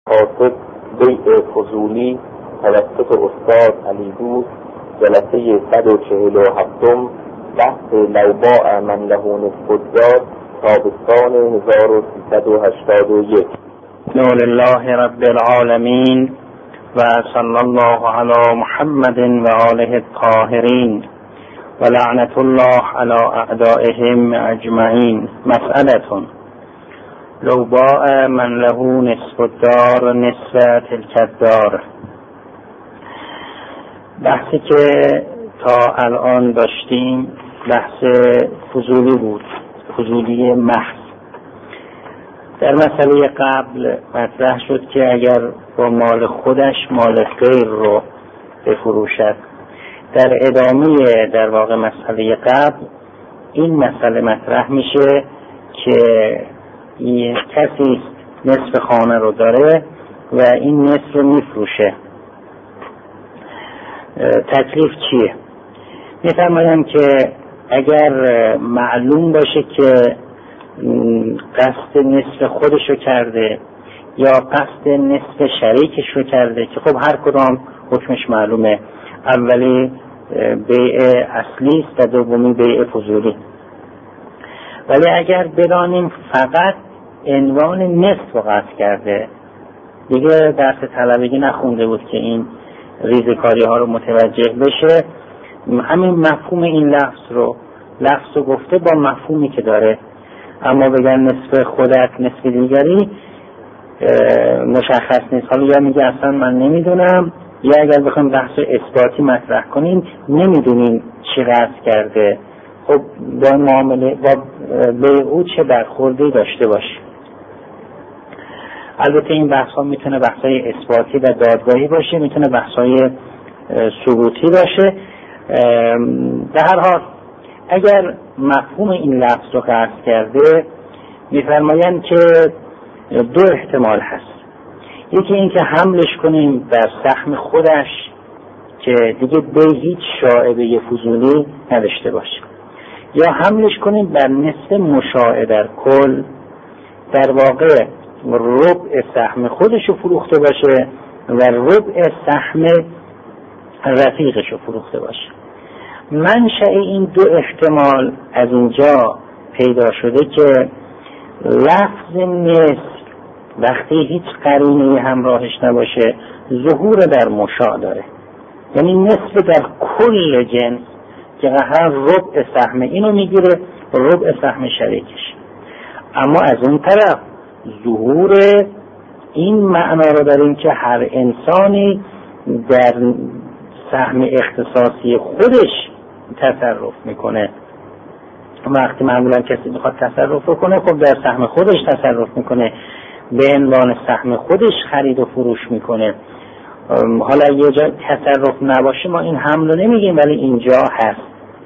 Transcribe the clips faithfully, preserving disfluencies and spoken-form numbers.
حاسب بیع فضولی توسط استاد علی دوست، جلسه صد و چهل و هفتم، بحث لوباء من له نصف الدار، تابستان هزار و سیصد و هشتاد و یک. الحمد لله رب العالمین و صلی الله علی محمد و آله الطاهرین و لعنت الله علی اعدائهم اجمعین. مسئلتون لوباء من له نصف الدار نصف تلک الدار. بحثی که تا الان داشتیم بحث فضولی بود، فضولی محض. در مسئله قبل مطرح شد که اگر با مال خودش مال غیر رو بفروشد. در ادامه در واقع مسئله قبل این مسئله مطرح میشه که کسی نصف خانه رو داره و این نصف رو میفروشه. تکلیف چیه؟ میفرمایم که اگر معلوم باشه که قصد نصف خودشو کرده یا قصد نصف شریکش رو کرده که خب هر کدام حکمش معلومه، اولی بیع اصلی است و دومی بیع فضولی. ولی اگر بدانیم فقط عنوان نصف رو قصد کرده، دیگه درس طلبگی نخونده بود که این ریزکاری ها رو متوجه بشه، همین مفهوم این لفظ رو لفظ رو گفته با مفهومی که داره، اما بگن نصف خودت نصف دیگری مشخص نیست. حالا یا میگه اصلا من نمیدونم، یا اگر بخوایم بحث اثباتی مطرح کنیم نمیدونیم چی قصد کرده، خب با معامله با به او چه برخوردی داشته باشه. البته این بحث ها میتونه بحث های اثباتی و دادگاهی باشه، میتونه بحث های ثبوتی باشه. به هر حال اگر مفهوم این لفظ رو قصد کرده، میفرمایند که دو احتمال هست. یکی این که حملش کنیم بر سهم خودش که دیگه به هیچ شائبه فضولی نداشته باشه، یا حملش کنیم بر نصف مشاع در کل، در واقع ربع سهم خودش رو فروخته باشه و ربع سهم رفیقش رو فروخته باشه. منشأ این دو احتمال از اینجا پیدا شده که لفظ نصف وقتی هیچ قرینه‌ای همراهش نباشه ظهور در مشاع داره، یعنی نصف در کل جنس که هر ربع سهم اینو میگیره ربع سهم شریکش. اما از اون طرف ظهور این معنا رو داریم که هر انسانی در سهم اختصاصی خودش تصرف میکنه. وقتی معمولا کسی بخواد تصرف کنه خب در سهم خودش تصرف میکنه، به عنوان سهم خودش خرید و فروش میکنه. حالا یه جا تصرف نباشه ما این حمل رو نمیگیم، ولی اینجا هست.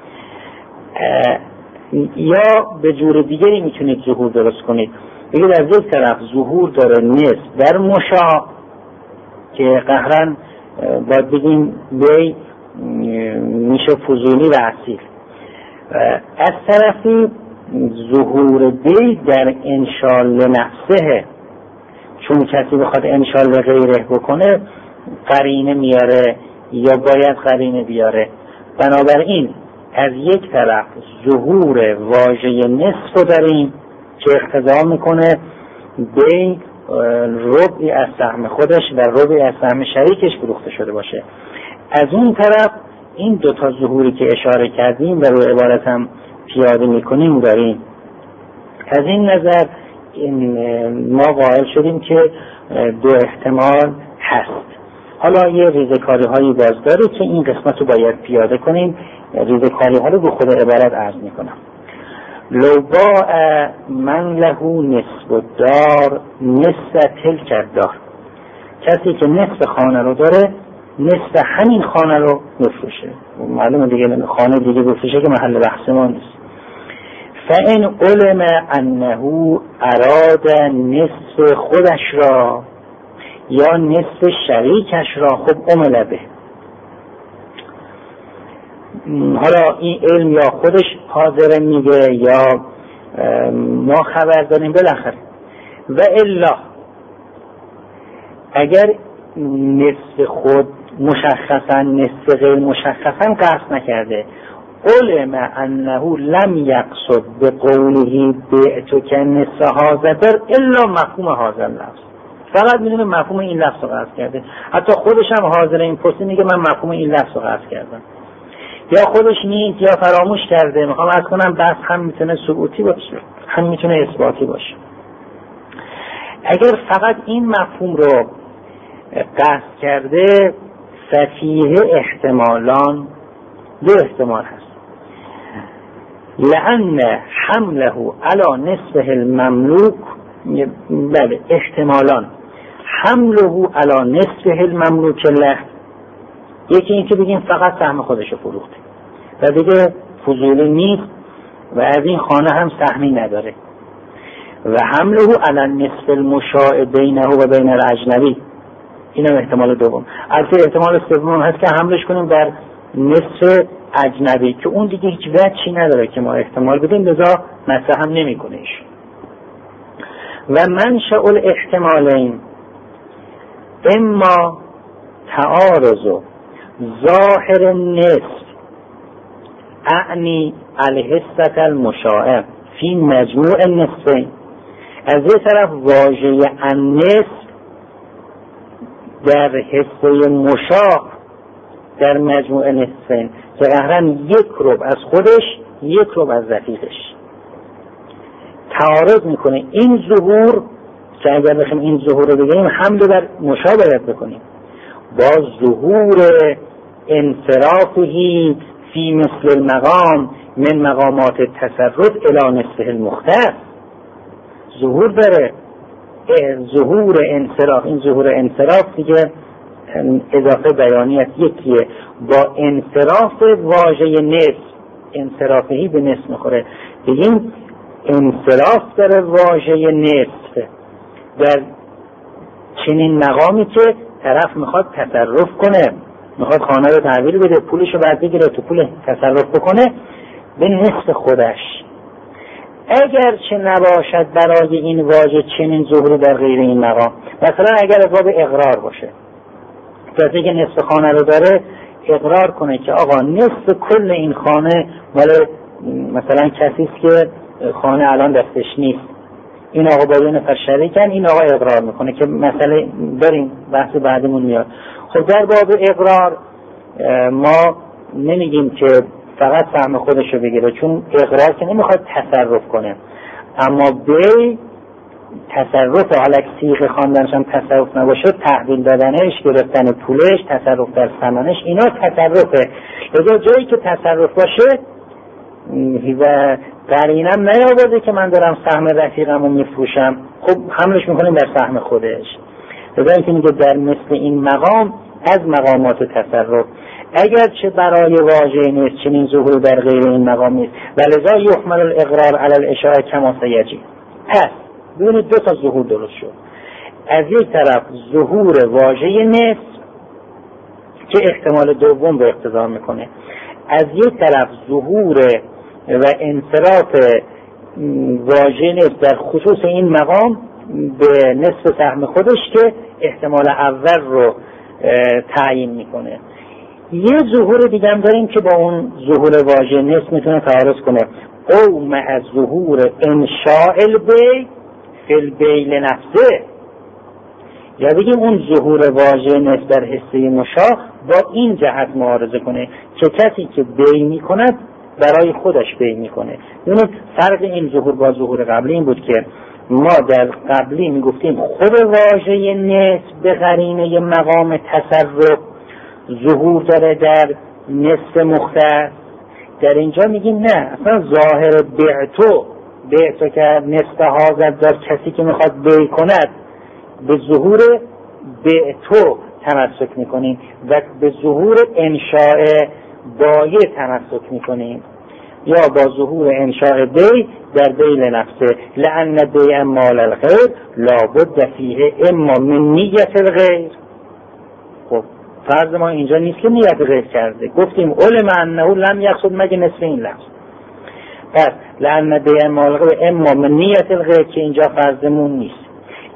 یا به جور دیگری میتونید ظهور درست کنید، بگید از یک طرف ظهور داره نصف در مشاع که قهرن باید بگیم بی میشه فضولی و اصیل، از طرفی ظهور بی در انشال نفسه، چون کسی بخواد انشال غیره بکنه قرینه میاره یا باید قرینه بیاره. بنابراین از یک طرف ظهور واژه نصف داریم که اقتضا میکنه بی ربعی از سهم خودش و ربعی از سهم شریکش فروخته شده باشه. از اون طرف این دوتا ظهوری که اشاره کردیم و رو عبارت هم پیاده میکنیم داریم. از این نظر این ما قائل شدیم که دو احتمال هست. حالا یه ریزکاری هایی باز داره که این قسمت رو باید پیاده کنیم. ریزکاری ها رو به خود عبارت عرض میکنم. لوباء من له نصف الدار نصف تلک الدار. کسی که نصف خانه رو داره نصف همین خانه رو بفروشه. معلومه دیگه خانه دیگه بفروشه که محل بحث ما نیست. فإن علم انه اراد نصف خودش را یا نصف شریکش را خب عمل به. حالا این علم یا خودش حاضر میگه یا ما خبر داریم بالاخره. و الا اگر نصف خود مشخصا نصف غیر مشخصا قصد نکرده، علم انه لم یقصد به قوله بعتک نصف هذا در الا مفهوم هذا اللفظ، فقط میدونه مفهوم این لفظ رو قصد کرده. حتی خودش هم حاضر این پرسی میگه من مفهوم این لفظ رو قصد کردم، یا خودش نیست یا فراموش کرده. میخوام عرض کنم بس هم میتونه ثبوتی باشه هم میتونه اثباتی باشه. اگر فقط این مفهوم رو قصد کرده، ففیه احتمالان، دو احتمال هست. لأن حمله علی نصفه المملوک، بله احتمالان، حمله علی نصفه المملوک له، یکی این که بگیم فقط سهم خودش رو فروخته و دیگه فضولی نیست و از این خانه هم سهمی نداره، و حمله علی نصف المشاع بینه و بین الاجنبی، این هم احتمال دوم. البته احتمال سوم هست که حملش کنیم در نصف اجنبی که اون دیگه هیچ وجهی نداره که ما احتمال بدیم، لذا مطرح هم نمی‌کنه ایش. و منشأ الاحتمالین اما تعارض ظاهر نصف اعنی الحصة المشاع فی مجموع النصفین، از یه طرف واژه النصف در حصه مشاع در مجموع نصفین که قهرن یک ربع از خودش یک ربع از رفیقش تعارض میکنه. این ظهور که اگر بخیم این ظهور رو بگیم حمله بر مشاع باید بکنیم با ظهور انصرافهی فی مثل المقام من مقامات التصرف الی نصفه المختص، ظهور داره، ظهور انصراف. این ظهور انصراف دیگه اضافه بیانیت یکیه با انصراف واژه نصف، انصرافهی به نصف میخوره، بگیم انصراف داره واژه نصف در چنین مقامی که طرف میخواد تصرف کنه، میخواد خانه رو تحویل بده، پولش رو بعد بگیره تو پول تصرف بکنه به نصف خودش. اگر چه نباشد برای این واژه چنین ظهوری در غیر این مقام، مثلا اگر از باب اقرار باشه، کسی که نصف خانه رو داره اقرار کنه که آقا نصف کل این خانه مال مثلا کسی است که خانه الان دستش نیست، این آقا با دو نفر شریکن، این آقا اقرار میکنه که مسئله داریم بحث بعدمون میاد. خب در باب اقرار ما نمیگیم که فقط سهم خودش رو بگیره، چون اقرار که نمیخواد تصرف کنه، اما به تصرف حالا صیغه خواندنش هم تصرف نباشه، تحویل دادنش، گرفتن پولش، تصرف در ثمنش، اینا تصرفه. لذا جایی که تصرف باشه و قرینم نیاورده که من دارم سهم رفیقم رو میفروشم، خب حملش میکنیم در سهم خودش. لذا اینکه میگه در مثل این مقام از مقامات تصرف، اگر چه برای واژه نیست چنین ظهور در غیر این مقام نیست، ولذا یحمل الاقرار علی الاشاعه کما سیجی. پس ببینید دو تا ظهور درست شد. از یک طرف ظهور واژه نصف که احتمال دوم رو اقتضا میکنه، از یک طرف ظهور و انصراف واژه نصف در خصوص این مقام به نصف سهم خودش که احتمال اول رو تعیین میکنه. یه ظهور دیگه هم داریم که با اون ظهور واژه نصف میتونه تعارض کنه، او مع ظهور انشاء البی فی البی لنفسه، یا بگیم اون ظهور واژه نصف در حصه مشاع با این جهت معارضه کنه که کسی که بی میکند برای خودش بی میکنه. ببینید فرق این ظهور با ظهور قبلی این بود که ما در قبلی میگفتیم خود واژه نصف به قرینه مقام تصرف ظهور داره در نصف مختص، در اینجا میگیم نه، اصلا ظاهر بعتو بعتو که نصف حاضر دار کسی که میخواد بی کند به ظهور بعتو تمسک میکنیم و به ظهور انشاء بایع تمسک میکنیم، یا با ظهور انشاء بی در بی لنفسه، لأن بی مال الغیر لابد فیه اما من نیت الغیر. خب فرض ما اینجا نیست که نیت غیر کرده، گفتیم علم انه لم یقصد مگه نصف این لفظ، پس لأن بی مال الغیر اما من نیت الغیر که اینجا فرضمون نیست.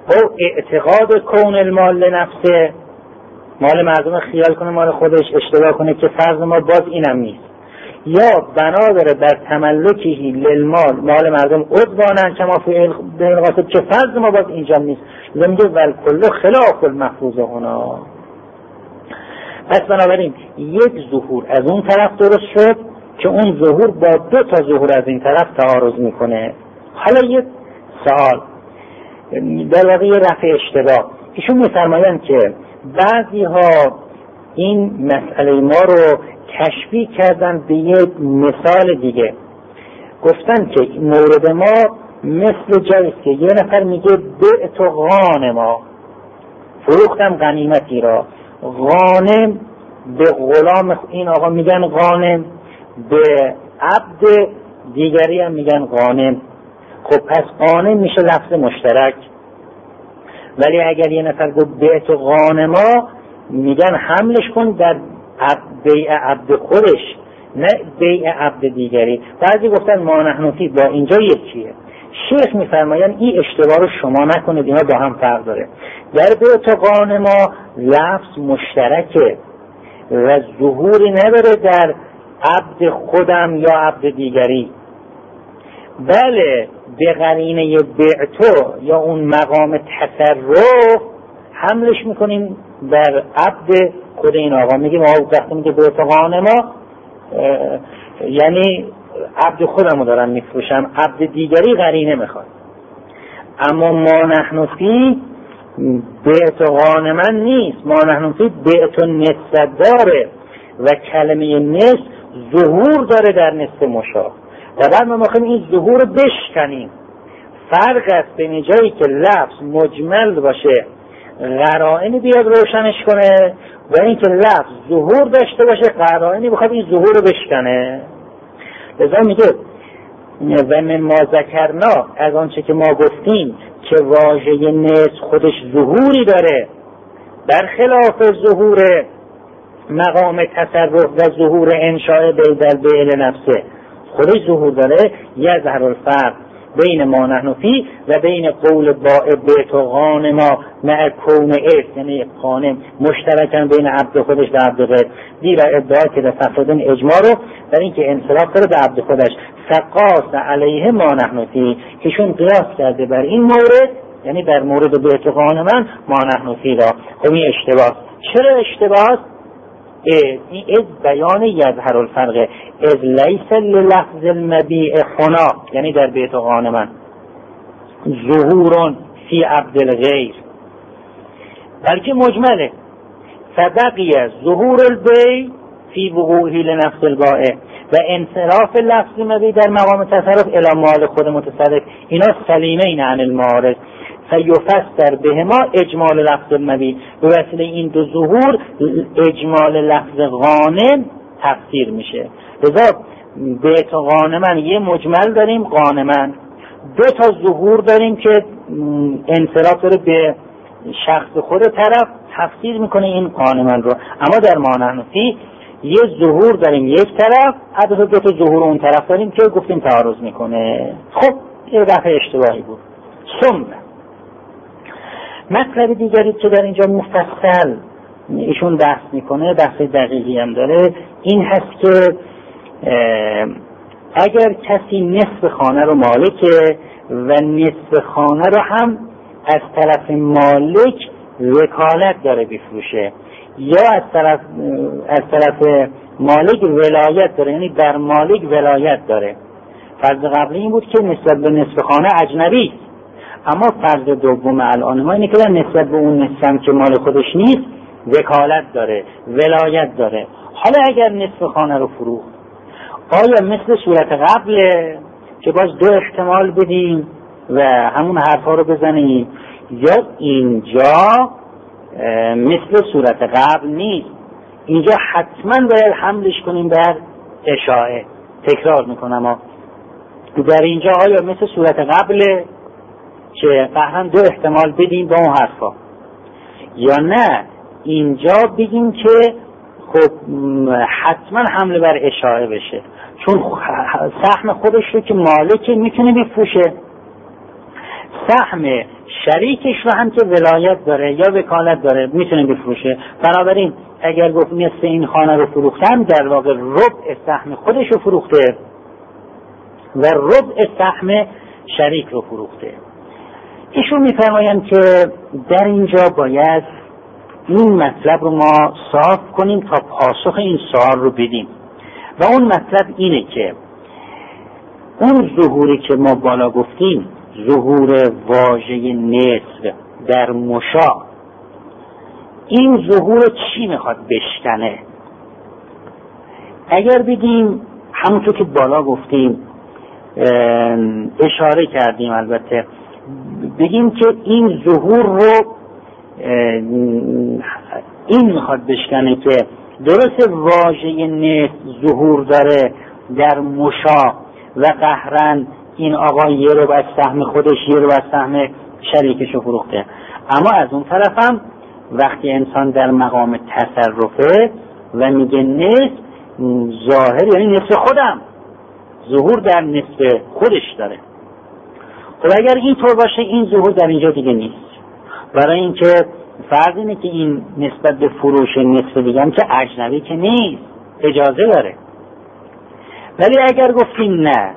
او اعتقاد کون المال لنفسه، مال مردم خیال کنه مال خودش، اشتباه کنه که فرض ما باز اینم نیست، یا بنا داره بر تملکی للمال، مال مردم عدوانن کما فی الغاصب، که فرض ما باز اینجا نیست. لذا میگه والکل خلاف المفروض هنا. پس بنابراین یک ظهور از اون طرف درست شد که اون ظهور با دو تا ظهور از این طرف تعارض میکنه. حالا یک سوال در واقع رفع اشتباه. ایشون میفرمایند که بعضی ها این مسئله ما رو تشبیه کردن به یک مثال دیگه، گفتن که مورد ما مثل جایی که یه نفر میگه بعت غانما، فروختم غنیمتی را، غانم به غلام این آقا میگن غانم، به عبد دیگری هم میگن غانم. خب پس غانم میشه لفظ مشترک، ولی اگر یه نفر گفت بعت غانما میگن حملش کن در بیع عبد خودش، نه بیع عبد دیگری. بعضی گفتن ما نحن فی با اینجا یکیه. شیخ میفرماین این اشتباه رو شما نکنید، اینا با هم فرق داره. در بیع غانما لفظ مشترکه و ظهوری نداره در عبد خودم یا عبد دیگری. بله به قرینه بعتو یا اون مقام تصرف حملش میکنیم در عبد خود این آقا. میگیم آقا وقتی میگه بیت غانما یعنی عبد خودمو دارم میفروشم، عبد دیگری قرینه میخواد. اما ما نحن فی بیت غانما نیست، ما نحن فی بیت نصف داره و کلمه نصف ظهور داره در نصف مشاه و بعد ما میخوایم این ظهور رو بشکنیم. فرق است بین جایی که لفظ مجمل باشه قرائنی بیاد روشنش کنه و این که لفظ ظهور داشته باشه قرائنی بخواد این ظهور رو بشکنه. لذا میگه و من ما ذکرنا، از آنچه که ما گفتیم که واژه نصف خودش ظهوری داره برخلاف ظهور مقام تصرف و ظهور انشاء بیدل بیل نفسه، خودش ظهور داره. یظهر الفرق بین ما نحن فی و بین قول بائع بیت غانما مع کون اس، یعنی غانم مشترکن بین عبد خودش و عبد غیر. دیر ادعا که در تفردن اجماع رو در این که انصراف داره به عبد خودش. فقاس علیه ما نحن فی، کهشون قیاس کرده بر این مورد، یعنی در مورد بیت غانما ما نحن فی را. خب این اشتباه. چرا اشتباه؟ این از بیان یظهر الفرق از لیس للفظ المبیع هنا، یعنی در بیت غانما ظهور فی عبد الغیر، بلکه مجمله. فبقی ظهور البیع فی وقوعه لنفس البائع و انصراف لفظ مبیع در مقام تصرف الی مال خود متصرف، اینا سلیمین عن المعارض فیفسر بهما اجمال لفظ مبیع. به وسیله این دو ظهور اجمال لفظ غانم تفسیر میشه. لذا بیت غانمن یه مجمل داریم غانمن، دو تا ظهور داریم که انصراف داره به شخص خود طرف تفسیر میکنه این غانمن رو. اما در ما نحن فی یه ظهور داریم یک طرف، عدد دو تا ظهور اون طرف داریم که گفتیم تعارض میکنه. خب یه دفعه اشتباهی بود. ثم مطلب دیگری که در اینجا مفصل ایشون بحث میکنه، بحث دقیقی هم داره، این هست که اگر کسی نصف خانه رو مالکه و نصف خانه رو هم از طرف مالک وکالت داره بفروشه، یا از طرف از طرف مالک ولایت داره، یعنی در مالک ولایت داره. فرض قبلی این بود که نسبت به نصف خانه اجنبی، اما فرض دوم الان ما اینه که در نسبت به اون نصف که مال خودش نیست وکالت داره، ولایت داره. حالا اگر نصف خانه رو فروخت، آیا مثل صورت قبل که باز دو احتمال بدیم و همون حرفا رو بزنیم، یا اینجا مثل صورت قبل نیست، اینجا حتما باید حملش کنیم بر اشاعه. تکرار میکنم ها. در اینجا آیا مثل صورت قبل که قهرن دو احتمال بدیم با اون حرفا، یا نه اینجا بگیم که خب حتما حمله بر اشاعه بشه، چون سهم خودش رو که مالک میتونه بفروشه، سهم شریکش رو هم که ولایت داره یا وکالت داره میتونه بفروشه. بنابراین اگر گفت نصف این خانه رو فروختم، در واقع ربع سهم خودش رو فروخته و ربع سهم شریک رو فروخته. ایشون میفرمایند که در اینجا باید این مطلب رو ما صاف کنیم تا پاسخ این سوال رو بدیم و اون مطلب اینه که اون ظهوری که ما بالا گفتیم، ظهور واژه نصف در مشا، این ظهور چی میخواد بشکنه؟ اگر بگیم همونطور که بالا گفتیم، اشاره کردیم البته، بگیم که این ظهور رو این میخواد بشکنه که درست واژه نصف ظهور داره در مشا و قهرن این آقا یه رو از سهم خودش یه رو از سهم شریکش رو فروخته، اما از اون طرف هم وقتی انسان در مقام تصرفه و میگه نصف، ظاهر یعنی نصف خودم، ظهور در نصف خودش داره. خب اگر این طور باشه این ظهور در اینجا دیگه نیست، برای اینکه فرض اینه که این نسبت به فروش نصف دیگه که اجنبی که نیست، اجازه داره. ولی اگر گفتیم نه،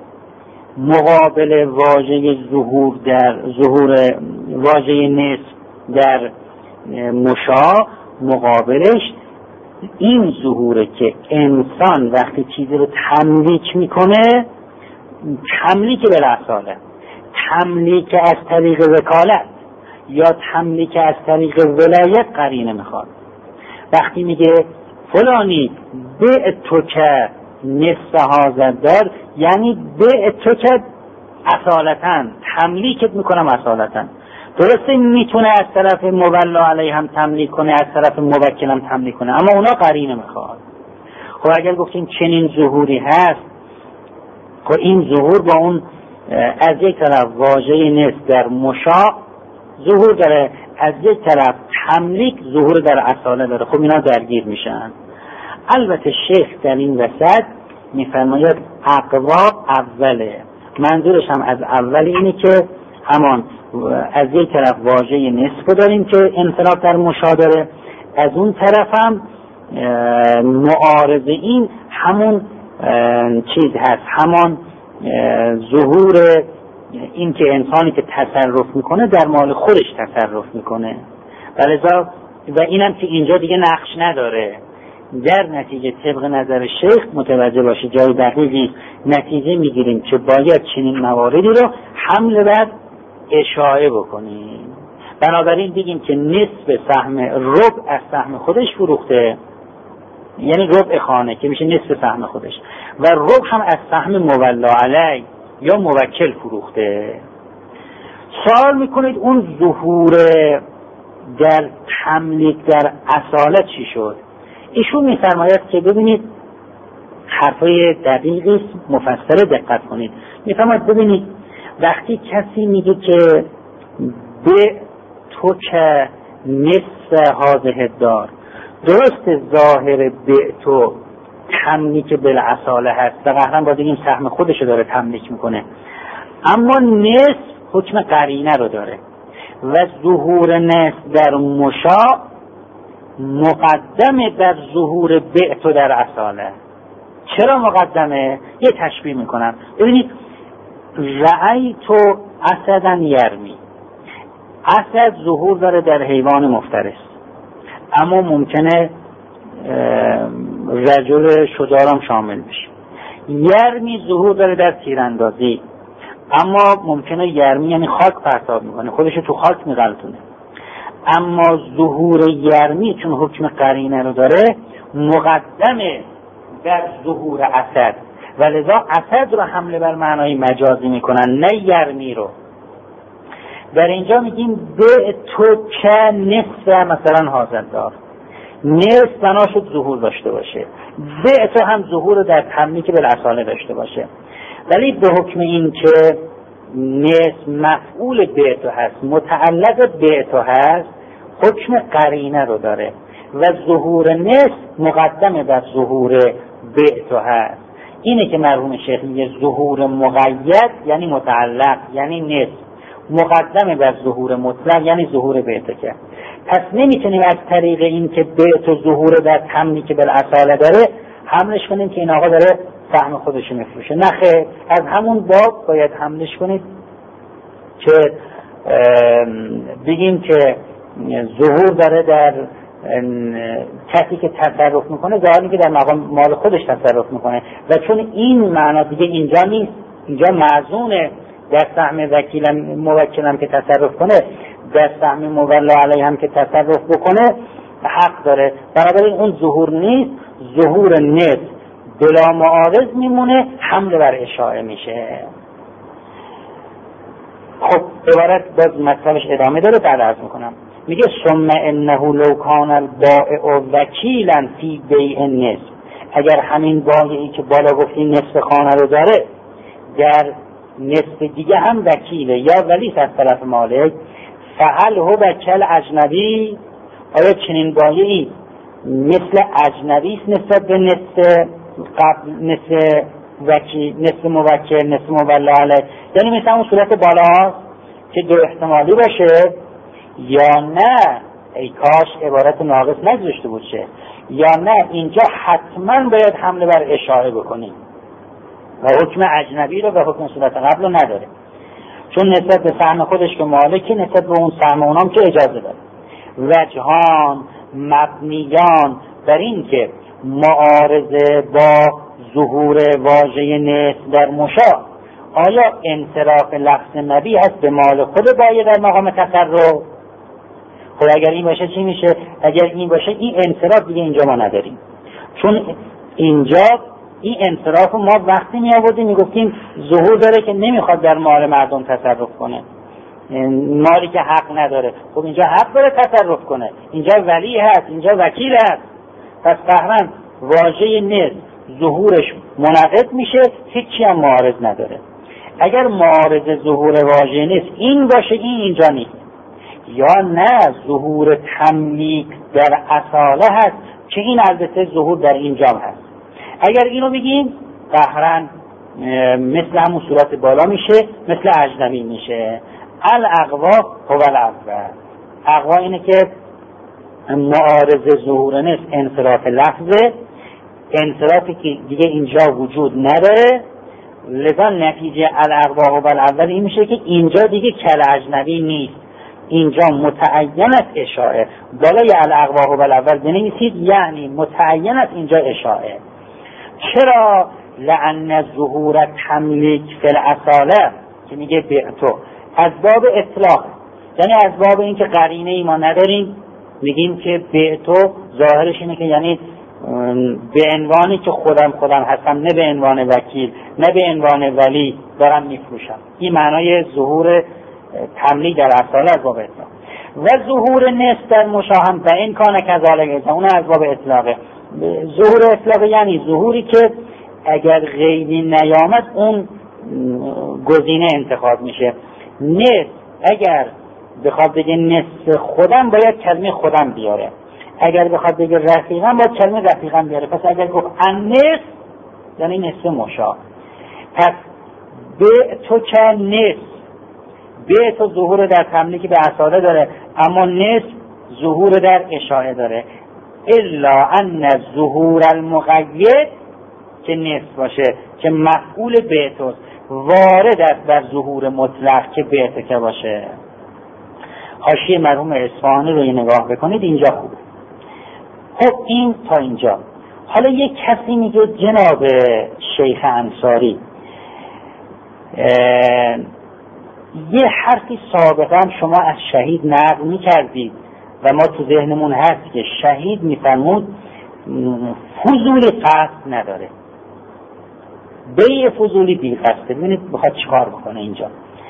مقابل واژه ظهور در ظهور واژه نصف در مشا، مقابلش این ظهوره که انسان وقتی چیزی رو تملیک میکنه، تملیک بالاصاله، تملیک از طریق وکالت یا تملیک از طریق ولایت قرینه میخواد. وقتی میگه فلانی به تو که نصف حاضر دار، یعنی به تو که اصالتا تملیکت میکنم اصالتا. درسته میتونه از طرف مولا علیه هم تملیک کنه، از طرف موکل هم تملیک کنه، اما اونا قرینه میخواد. خب اگر گفتیم چنین ظهوری هست، خب این ظهور با اون از یک طرف واژه نصف در مشا ظهور داره، از یک طرف تملیک ظهور در اصاله داره، خب اینا درگیر میشن. البته شیخ در این وسط میفرماید اقوا اوله، منظورش هم از اول اینه که همان از یک طرف واژه نصف داریم که انفراد در مشا داره، از اون طرف هم معارض این همون چیز هست، همان ظهور این که انسانی که تصرف میکنه در مال خودش تصرف میکنه و و اینم که اینجا دیگه نقش نداره. در نتیجه طبق نظر شیخ متوجه باشه، جای دقیقی نتیجه میگیریم که باید چنین مواردی رو حمل بر اشاعه بکنیم. بنابراین دیگیم که نصف سهم ربع از سهم خودش فروخته، یعنی ربع خانه که میشه نصف سهم خودش، و ربع هم از سهم مولا علی یا موکل فروخته. سوال میکنید اون ظهور در تملیک در اصالت چی شد؟ ایشون میفرماید که ببینید حرفای دقیقی مفصل دقت کنید. میفرماید ببینید وقتی کسی میگه که به تو که نصف حاضه دار، درست ظاهر به تو تملیک بالاصاله هست و قهرن با دیگه سهم خودشو داره تملیک میکنه، اما نصف حکم قرینه رو داره و ظهور نصف در مشا مقدمه در ظهور بعتو در اصاله. چرا مقدمه؟ یه تشبیه میکنم. ببینید رأیتو اسدن یرمی، اسد ظهور داره در حیوان مفترس، اما ممکنه رجل شجاعم شامل بشه. یرمی ظهور داره در تیراندازی، اما ممکنه یرمی یعنی خاک پرتاب میکنه، خودش تو خاک میغلطونه. اما ظهور یرمی چون حکم قرینه رو داره مقدمه در ظهور اسد، ولذا اسد رو حمله بر معنای مجازی میکنن، نه یرمی رو. در اینجا میگیم به تو که نصف مثلا حاضر دار، نصف بنا شد ظهور داشته باشه، به تو هم ظهور در تملیک بالاصاله داشته باشه. ولی به حکم این که نصف مفعول به تو هست، متعلق به تو هست، حکم قرینه رو داره و ظهور نصف مقدمه در ظهور به تو هست. اینه که مرحوم شیخ میگه ظهور مقید یعنی متعلق، یعنی نصف مقدمه بر ظهور مطلق، یعنی ظهور بعتکه. پس نمیتونیم از طریق این که بعت و ظهور در تمنی که بالاصاله داره حملش کنیم که این آقا داره سهم خودش میفروشه. نه خیر، از همون باب باید حملش کنید که بگیم که ظهور داره در کسی که تصرف میکنه، در حالی که در مقام مال خودش تصرف میکنه. و چون این معنا دیگه اینجا نیست، اینجا معزونه در سهم وکیلم موکلم که تصرف کنه، در سهم مولا علیه هم که تصرف بکنه حق داره. بنابراین اون ظهور نیست، ظهور نصف بلا معارض میمونه، حمله بر اشاعه میشه. خب عبارت باز مطلبش ادامه داره، بعد عرض میکنم. میگه ثم انه لو کان البائع وکیلا فی بیع النصف، اگر همین بایعی که بالا گفتیم نصف خانه رو داره در نصف دیگه هم وکیله یا ولی از طرف مالک، فهل هو وکل اجنبی، آیا چنین بایعی مثل اجنبی است نسبت به نصف قبل، نصف وکیل، نصف موکل، نصف مولا علیه، یعنی مثل اون صورت بالا هاست که دو احتمالی باشه، یا نه ای کاش عبارت ناقص نگذاشته بود شه، یا نه اینجا حتما باید حمله بر اشاعه بکنیم و حکم اجنبی رو به حکم صورت قبل رو نداره، چون نسبت به سهم خودش که مالکی، نسبت به اون سهم اونام که اجازه داره. وجهان مبنیان بر این که معارضه با ظهور واژه نصف در مشاع، آیا انصراف لفظ نبی هست به مال خود بایع در مقام تصرف؟ خب اگر این باشه چی میشه؟ اگر این باشه این انصراف دیگه اینجا ما نداریم، چون اینجا این انصراف ما وقتی می آوردیم می گفتیم ظهور داره که نمیخواد در مال مردم تصرف کنه، مالی که حق نداره. خب اینجا حق داره تصرف کنه، اینجا ولی هست، اینجا وکیل هست. پس قهرا واژه نصف ظهورش منعقد میشه، هیچی هم معارض نداره. اگر معارض ظهور واژه نصف این باشه، این اینجا نیست، یا نه ظهور تملیک در اصاله هست که این البته ظهور در اینجا هست. اگر اینو بگیم قهرن مثل همون صورت بالا میشه، مثل اجنبی میشه. الاقوا هو الاول، اقوا اینه که معارض ظهور نصف انصراف لفظه، انصرافی که دیگه اینجا وجود نداره، لذا نتیجه الاقوا هو الاول این میشه که اینجا دیگه کل اجنبی نیست، اینجا متعین است اشاعه. بالای الاقوا هو الاول بنویسید، یعنی متعین است اینجا اشاعه. چرا؟ لأن ظهور تملیک فی الاصاله که میگه بعتو از باب اطلاق، یعنی از باب این که قرینه ای ما نداریم، میگیم که بعتو ظاهرش اینه که یعنی به عنوانی که خودم خودم هستم، نه به عنوان وکیل، نه به عنوان ولی دارم میفروشم. این معنای ظهور تملیک در اصاله از باب اطلاق. و ظهور نصف در مشاهم به این کانه کذالک، اون از باب اطلاقه. ظهور اطلاق یعنی ظهوری که اگر غیبی نیامد اون گزینه انتخاب میشه. نصف اگر بخواد بگه نصف خودم باید کلمه خودم بیاره، اگر بخواد بگه رفیقم باید کلمه رفیقم بیاره. پس اگر گفت ان نصف یعنی نصف مشا. پس به تو که نصف، به تو ظهور در تملیک به اصاله داره، اما نصف ظهور در اشاعه داره. الا ان ظهور المقید که نصف باشه که مفعول بیتوست، وارد است بر ظهور مطلق که بیت که باشه. حاشیه مرحوم اصفهانی رو نگاه بکنید، اینجا خوبه. خب این تا اینجا. حالا یک کسی میگه جناب شیخ انصاری یه حرفی سابقا شما از شهید نقل میکردید و ما تو ذهنمون هست که شهید میفرمود فضولی قصد نداره، بیع فضولی بی قصده. ببینید بخواد چیکار بکنه اینجا.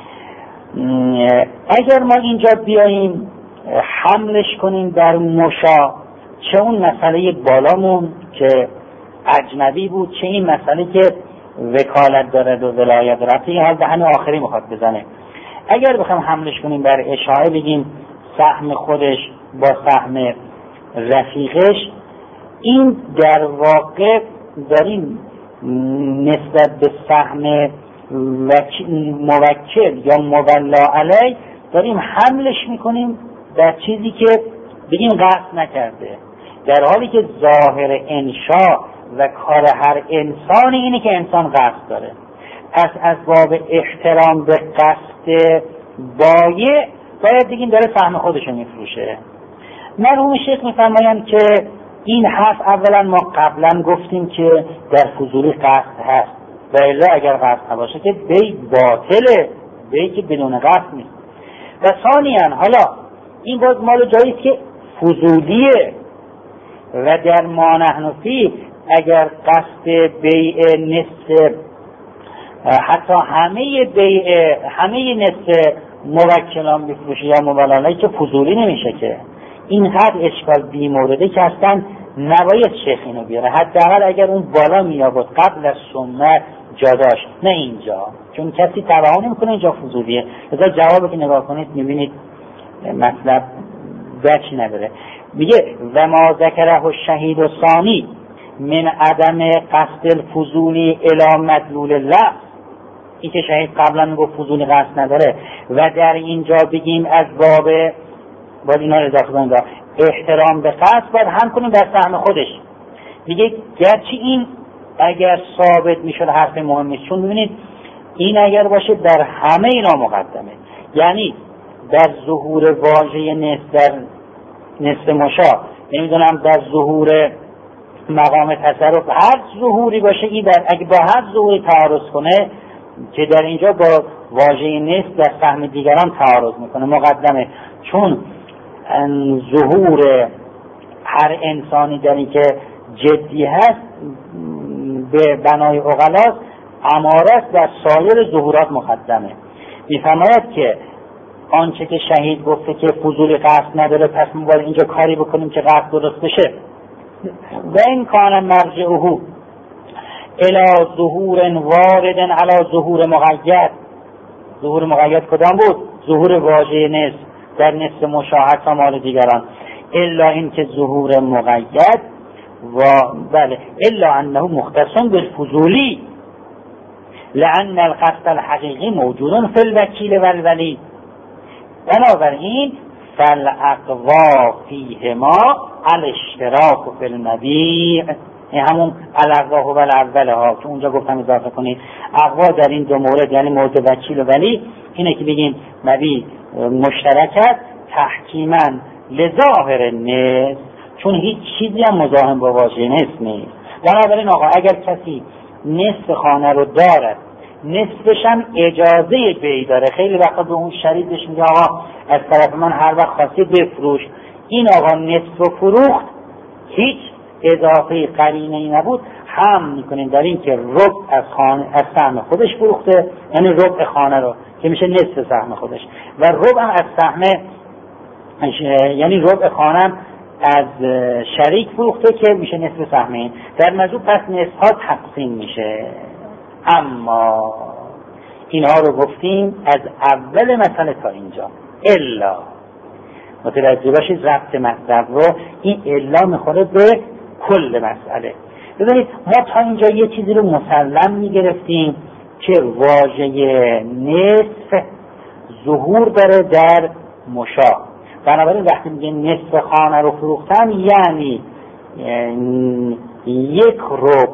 اگر ما اینجا بیاییم حملش کنیم در مشا، چه اون مسئله بالامون که اجنبی بود، چه این مسئله که وکالت داره و ولایت رفتی، حال دهن آخری میخواد بزنه. اگر بخوام حملش کنیم بر اشاعه، بگیم سهم خودش با سهم رفیقش، این در واقع داریم نسبت به سهم موکل یا مولا علی داریم حملش میکنیم در چیزی که بگیم قصد نکرده، در حالی که ظاهر انشاء و کار هر انسانی اینه که انسان قصد داره. پس از باب احترام به قصد بایع باید بگیم داره سهم خودشو میفروشه. مرحوم شیخ میفرمایند که این حرف اولا ما قبلا گفتیم که در فضولی قصد هست و الا اگر قصد نباشه که بی باطله، بی که بدون قصد نیست. و ثانیاً حالا این باز مال جاییست که فضولیه و در ما نحن فیه اگر قصد بیع نصف حتی همه بیع همه نصف موکلان بفروشه یا مولانا که فضولی نمیشه که اینقدر اشکال بی مورده که اصلا نباید شیخ اینو بیاره. حداقل اگر اون بالا می آورد قبل از سنت جا داشت، نه اینجا، چون کسی توهم نمیکنه اینجا فضولیه. لذا جوابی که نگاه کنید میبینید مطلب بچی نداره. میگه و ما ذکره الشهید و ثانی من عدم قصد الفضولی الی مدلول الله، این که شهید قبلا میگفت فضولی قصد نداره و در اینجا بگیم از باب باید اینا رو اضافه کنیم احترام به قصد باید هم کنیم در سهم خودش. میگه گرچه این اگر ثابت میشد حرف مهمی، چون ببینید این اگر باشه در همه اینا مقدمه، یعنی در ظهور واژه نصف در نصف مشا، نمیدونم در ظهور مقام تصرف، هر ظهوری باشه این در اگه با هر ظهوری تعارض کنه که در اینجا با واژه نصف در سهم دیگران تعارض میکنه مقدمه، چون ظهور هر انسانی در این که جدی هست به بنای عقلاست اماره است در سایر ظهورات مقدمه. میفرماید که آنچه که شهید گفته که فضولی قصد نداره پس ما باید اینجا کاری بکنیم که قصد درست بشه. و این کان مرجعه الی ظهور وارد علی ظهور مقید. ظهور مقید کدام بود؟ ظهور واژه نصف در نصف مشاهد و مال دیگران، الا این که ظهور مقید و بله الا انه مختص بالفضولی لان القصد الحقیقی موجود فی الوکیل و الولی. بنابراین فالاقوا فیهما الاشتراک فی المبیع، این همون الاقوا و الاول ها که اونجا گفتم اضافه کنید. اقوا در این دو مورد یعنی مورد وکیل و ولی اینه که بگیم مبیع مشترکت تحکیما لظاهر نصف، چون هیچ چیزی هم مزاحم با واژه نصف نیست. بنابراین آقا اگر کسی نصف خانه رو دارد نصفش هم اجازه بیع داره، خیلی وقتا به اون شریک بهش میگه آقا از طرف من هر وقت خواستی بفروش، این آقا نصف رو فروخت هیچ اضافه قرینه ای نبود، هم میکنیم در این که ربع از خانه از سهم خودش فروخته، یعنی ربع خانه رو که میشه نصف سهم خودش، و ربع هم از سهم یعنی ربع خانه از شریک فروخته که میشه نصف سهم این. در مجموع پس نصف ها تقسیم میشه. اما اینها رو گفتیم از اول مسئله تا اینجا. الا متوجه باشید ربط مطلب رو، این الا میخوره به کل مسئله. ببینید ما تا اینجا یه چیزی رو مسلم میگرفتیم که واژه نصف ظهور داره در مشا. بنابراین وقتی میگه نصف خانه رو فروختم یعنی یک ربع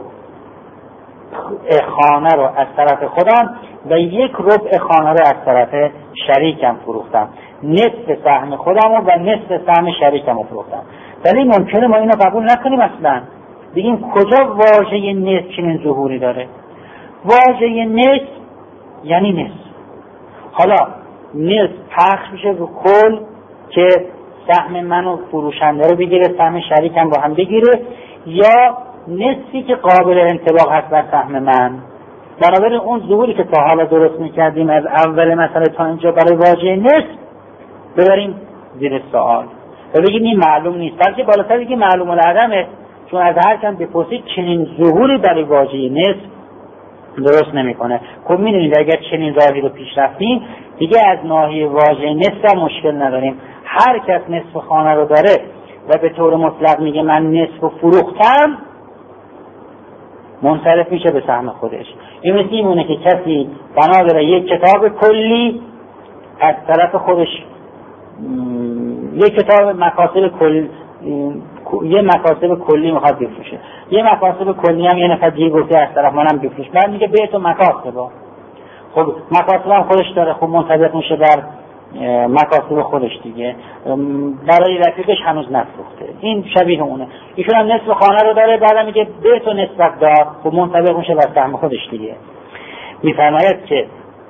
خانه رو از طرف خودم و یک ربع خانه رو از طرف شریکم فروختم، نصف سهم خودم و نصف سهم شریکم رو فروختم. ولی ممکنه ما اینو قبول نکنیم اصلا، بگیم کجا واژه نصف چنین ظهوری داره. واژه نصف یعنی نصف، حالا نصف پخش میشه رو کل که سهم منو فروشنده رو بگیره، سهم شریکم با هم بگیره، یا نصفی که قابل انطباق هست بر سهم من. بنابراین اون ظهوری که تا حالا درست میکردیم از اول مسئله تا اینجا برای واژه نصف ببریم زیر سوال و بگیم این معلوم نیست، بلکه بالاتر بگیم معلوم العدمه، چون از هر کم بپرسید چنین ظهوری برای واژه نصف درست نمیکنه. خب میدونید اگر چنین راهی رو پیش رفتیم دیگه از ناحیه واژه نصف مشکل نداریم. هر کس نصف خانه رو داره و به طور مطلق میگه من نصف رو فروختم، منصرف میشه به سهم خودش. این مثل اینونه که کسی بنا داره یک کتاب کلی از طرف خودش یک کتاب مکاسب کلی یه مکاسب کلی میخواد بفروشه، یه مکاسب کلی هم یه نفر دیگه گفته از طرف منم بفروش، بعد میگه به تو مکاسب. خب مکاسب هم خودش داره، خب منطبق میشه بر مکاسب خودش دیگه، برای رفیقش هنوز نفروخته. این شبیه اونه. ایشون هم نصف خانه رو داره، بعد میگه به تو نسبت دار، خب منطبق میشه بر سهم خودش دیگه. میفرماید که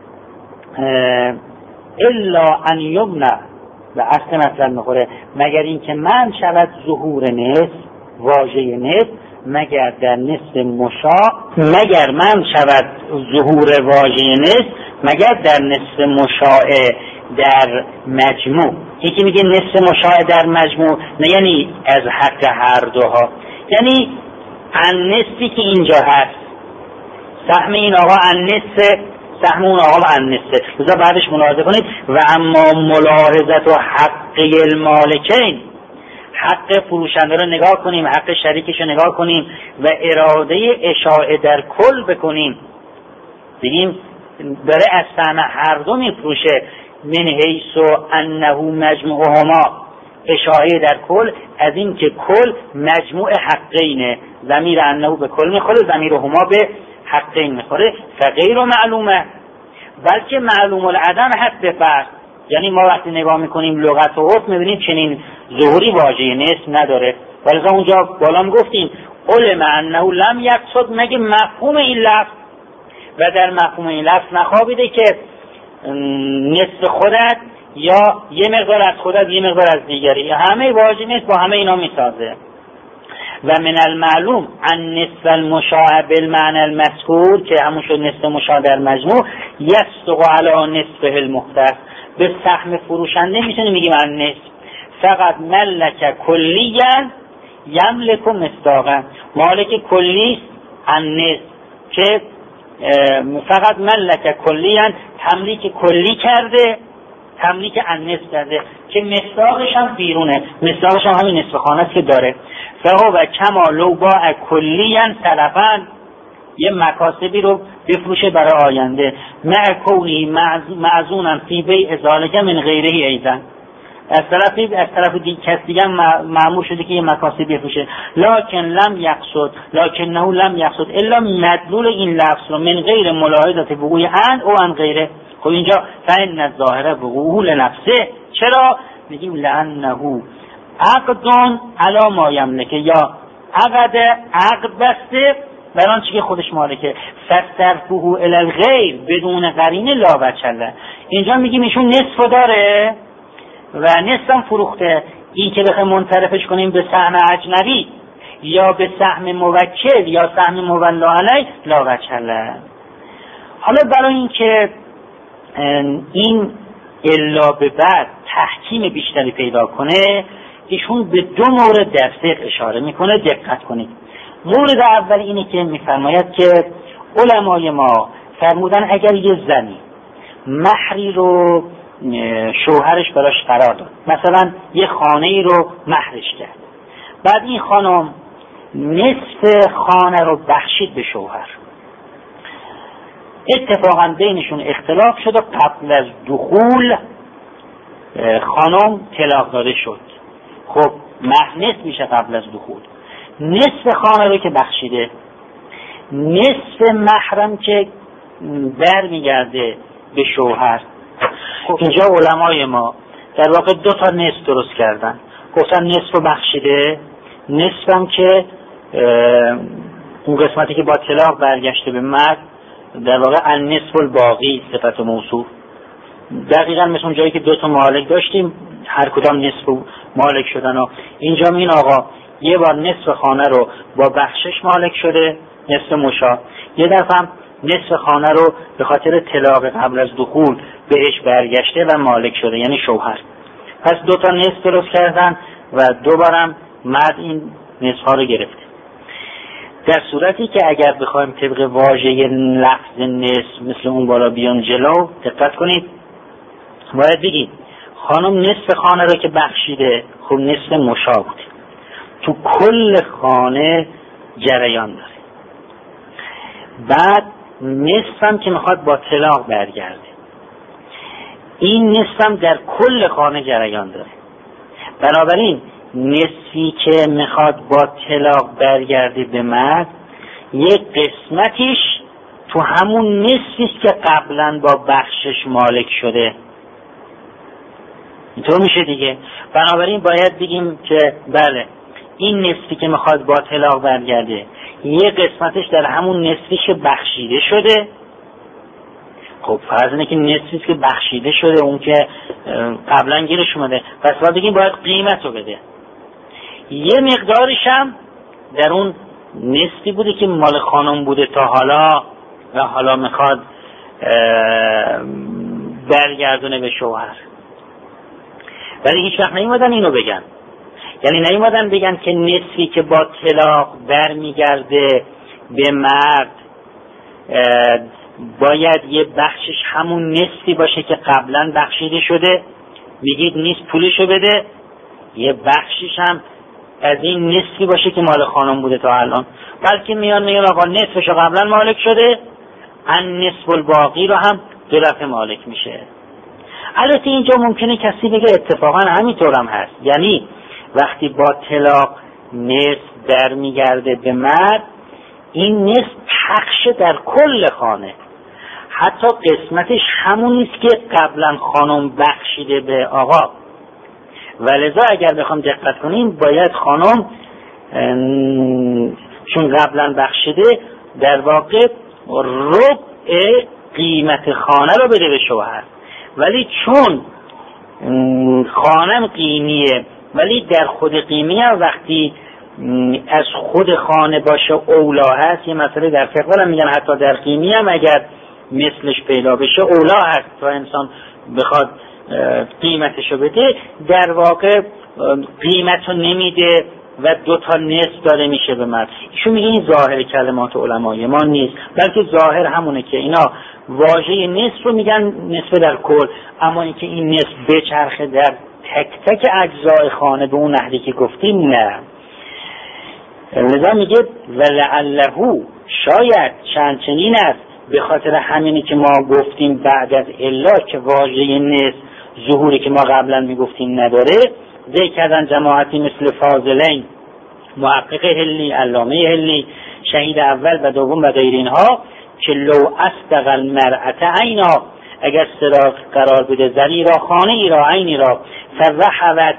الا ان یبنى و اصل مطلب میخوره مگر این که من شود ظهور نصف، واژه نصف مگر در نصف مشاع، مگر من شود ظهور واژه نصف مگر در نصف مشاع در مجموع. یکی میگه نصف مشاع در مجموع، نه یعنی از حق هر دوها، یعنی ان نصفی که اینجا هست، سهم این آقا ان نصف، سهم اون آقا ان نصف. لذا بعدش ملاحظه کنید و اما ملاحظت و حق المالکین، حق فروشنده رو نگاه کنیم، حق شریکش رو نگاه کنیم و اراده اشاعه در کل بکنیم، بگیم داره از سهم هر دو میفروشه، من حیث انه مجموعهما، اشاعه در کل از این که کل مجموع حقینه، ضمیر انه به کل میخوره، ضمیر هما به حقین میخوره، فغیر معلومه، بلکه معلوم العدم هست به فرض. یعنی ما وقتی نگاه میکنیم لغت و عرف میبینیم چنین ظهوری واژه نصف نداره، ولذا اونجا بالا گفتیم علم انه لم یقصد، مگه مفهوم این لفظ و در مفهوم این لفظ نخوابیده که نصف خودت یا یه مقدار از خودت یه مقدار از دیگری، همه واژه نصف با همه اینا میسازه. و من المعلوم ان نصف المشاع بالمعنى المذکور که همون شد نصف مشاع در مجموع، یصدق علی نصفه المختص، به سهم فروشنده میتونی میگیم ان نصف فقط ملک کلیا یملک مصداقا، مالک کلی ان نصف که فقط ملک کلیا تملیک کلی کرده، تملیک ان نصف کرده که مصداقش هم بیرونه، مصداقش هم همین نصف خانه است که داره. فهو و کما لو باع کلیا سلفا، یه مکاسبی رو بفروشه برای آینده، مع کونی معزونم فی بیع ذالک من غیره ایضا، از طرفی از طرف دیگه کس دیگه مأمور شده که یه مکاسبی بفروشه، لکن لم یقصد لکنه لم یقصد الا مدلول این لفظ رو من غیر ملاحظه وقوع ان او ان غیره. خب اینجا فإن الظاهر وقوعه لنفسه، چرا میگیم لانه عقد علی ما یملک، یا عقد عقد بسته بر آنچه که خودش مالکه، فصرفه الی الغیر بدون قرینه لا وجه. اینجا میگیم ایشون نصف داره و نصف فروخته، این که بخوایم منصرفش کنیم به سهم اجنبی یا به سهم موکل یا سهم مولا علیه لا وجه. حالا برای این که این الا به بعد تحکیم بیشتری پیدا کنه، ایشون به دو مورد در فقه اشاره میکنه، دقت کنید. مورد اول اینه که میفرماید که علمای ما فرمودن اگر یه زنی مهری رو شوهرش براش قرار داد، مثلا یه خانه ای رو مهرش کرد، بعد این خانم نصف خانه رو بخشید به شوهر، اتفاقا بینشون اختلاف شد و قبل از دخول خانم طلاق داده شد، خب مهر نصف میشه قبل از دخول، نصف خانه رو که بخشیده، نصف محرم که برمیگرده به شوهر. خب اینجا علمای ما در واقع دو تا نصف درست کردن، گفتن نصف رو بخشیده، نصف هم که اون قسمتی که با طلاق برگشته به مرد، در واقع النصف الباقی صفت موصوف، دقیقا مثل اون جایی که دو تا مالک داشتیم هر کدام نصف مالک شدن، و اینجا این آقا یه بار نصف خانه رو با بخشش مالک شده، نصف مشاع، یه دفعه هم نصف خانه رو به خاطر طلاق قبل از دخول بهش برگشته و مالک شده، یعنی شوهر. پس دو تا نصف درست کردن و دوبارم مرد این نصف ها رو گرفته. در صورتی که اگر بخوایم طبق واژه لفظ نصف مثل اون بالا بیان جلو، دقت کنید، باید بگید خانم نصف خانه رو که بخشیده، خب نصف مشاع بود، تو کل خانه جریان داره، بعد نصف هم که میخواد با طلاق برگرده. این نصف هم در کل خانه جریان داره. بنابراین نصفی که میخواد با طلاق برگرده به مرد، یک قسمتیش تو همون نصفیست که قبلا با بخشش مالک شده. اینطور میشه دیگه. بنابراین باید بگیم که بله، این نصفی که میخواد با طلاق برگرده، یه قسمتش در همون نصفی که بخشیده شده. خب فرض اینه که نصفی که بخشیده شده، اون که قبلا گیرش اومده، پس باید بگیم باید قیمت رو بده. یه مقدارش هم در اون نصفی بوده که مال خانم بوده تا حالا و حالا میخواد برگردونه به شوهر. ولی هیچ وقت نیومدن اینو بگن. یعنی نیومدن بگن که نصفی که با طلاق برمیگرده به مرد باید یه بخشش همون نصفی باشه که قبلا بخشیده شده، میگید نیست پولشو بده، یه بخشش هم از این نصفی باشه که مال خانم بوده تا الان. بلکه میان میگن آقا نصفشو قبلا مالک شده، ان نصف الباقی رو هم دو دفعه مالک میشه. البته اینجا ممکنه کسی بگه اتفاقا همینطور هم هست، یعنی وقتی با طلاق نصف برمیگرده به مرد، این نصف پخش در کل خانه، حتی قسمتش همون نیست که قبلا خانم بخشیده به آقا. ولذا اگر بخوام دقت کنیم باید خانم چون قبلا بخشیده در واقع ربع قیمت خانه رو بده به شوهر، ولی چون خانم قیمیه ولی در خود قیمیه وقتی از خود خانه باشه اولا هست. یه مسئله در فقه هم میگن حتی در قیمی هم اگر مثلش پیدا بشه اولا هست تا انسان بخواد قیمتشو بده، در واقع قیمتو نمیده و دو تا نصف داره میشه به مرد. ایشون میگه این ظاهر کلمات علمای ما نیست، بلکه ظاهر همونه که اینا واژه نصف رو میگن نصف در کل، اما اینکه این نصف بچرخه در تک تک اجزای خانه به اون نحوی که گفتیم نه. لذا میگه ولعله، شاید چند چنین است، به خاطر همینی که ما گفتیم بعد از الا که واژه نصف ظهوری که ما قبلا میگفتیم نداره، ذکر کردن جماعتی مثل فاضلین، محقق هلی، علامه هلی، شهید اول و دوم و غیر اینها، که لو اصدق المرأة عینا، اگر صداق قرار بده زنی را، خانه ای را، عینی را، فوهبت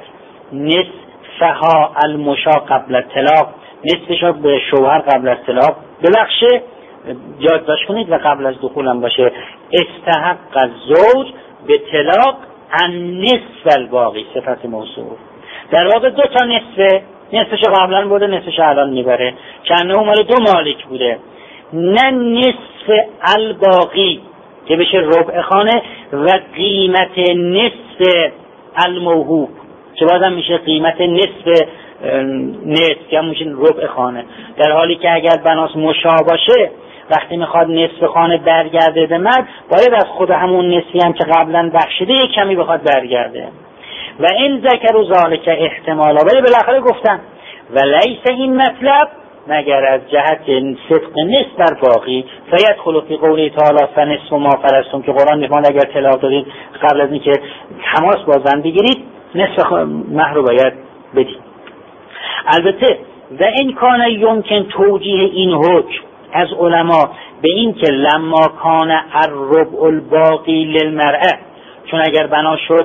نصفها المشا قبل الطلاق، نصفش را به شوهر قبل از طلاق ببخشه، یادداشت کنید و قبل از دخول هم باشه، استحق الزوج به طلاق ان نصف الباقی، صفت موصول. در واقع دو تا نصفه، نصفش قبلا بوده نصفش الان میبره، چند مال دو مالک بوده، نه نصف الباقی که بشه ربع خانه و قیمت نصف الموهوب که بازم میشه قیمت نصف نصف که میشه ربع خانه. در حالی که اگر بناس مشا باشه وقتی میخواد نصف خانه برگرده به مرد، باید از خود همون نصفی هم که قبلا بخشیده یک کمی بخواد برگرده. و این ذکر و ذالک احتمالا، ولی بالاخره گفتن و لیس این مطلب مگر از جهت صدق نصف بر باقی، فید خلقی قولی تعالی فنصف ما فرستم، که قرآن میفرماید اگر طلاق دادید قبل از اینکه تماس با زن بگیرید نصف مهر رو باید بدید. البته و این کان یمکن توجیه این حکم از علما به این که لما کان الربع الباقی للمرأة، چون اگر بنا شد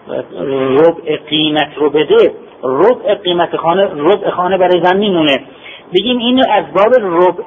ربع قیمت رو بده، ربع قیمت خانه ربع خانه برای زن میمونه، بگیم اینو از باب ربع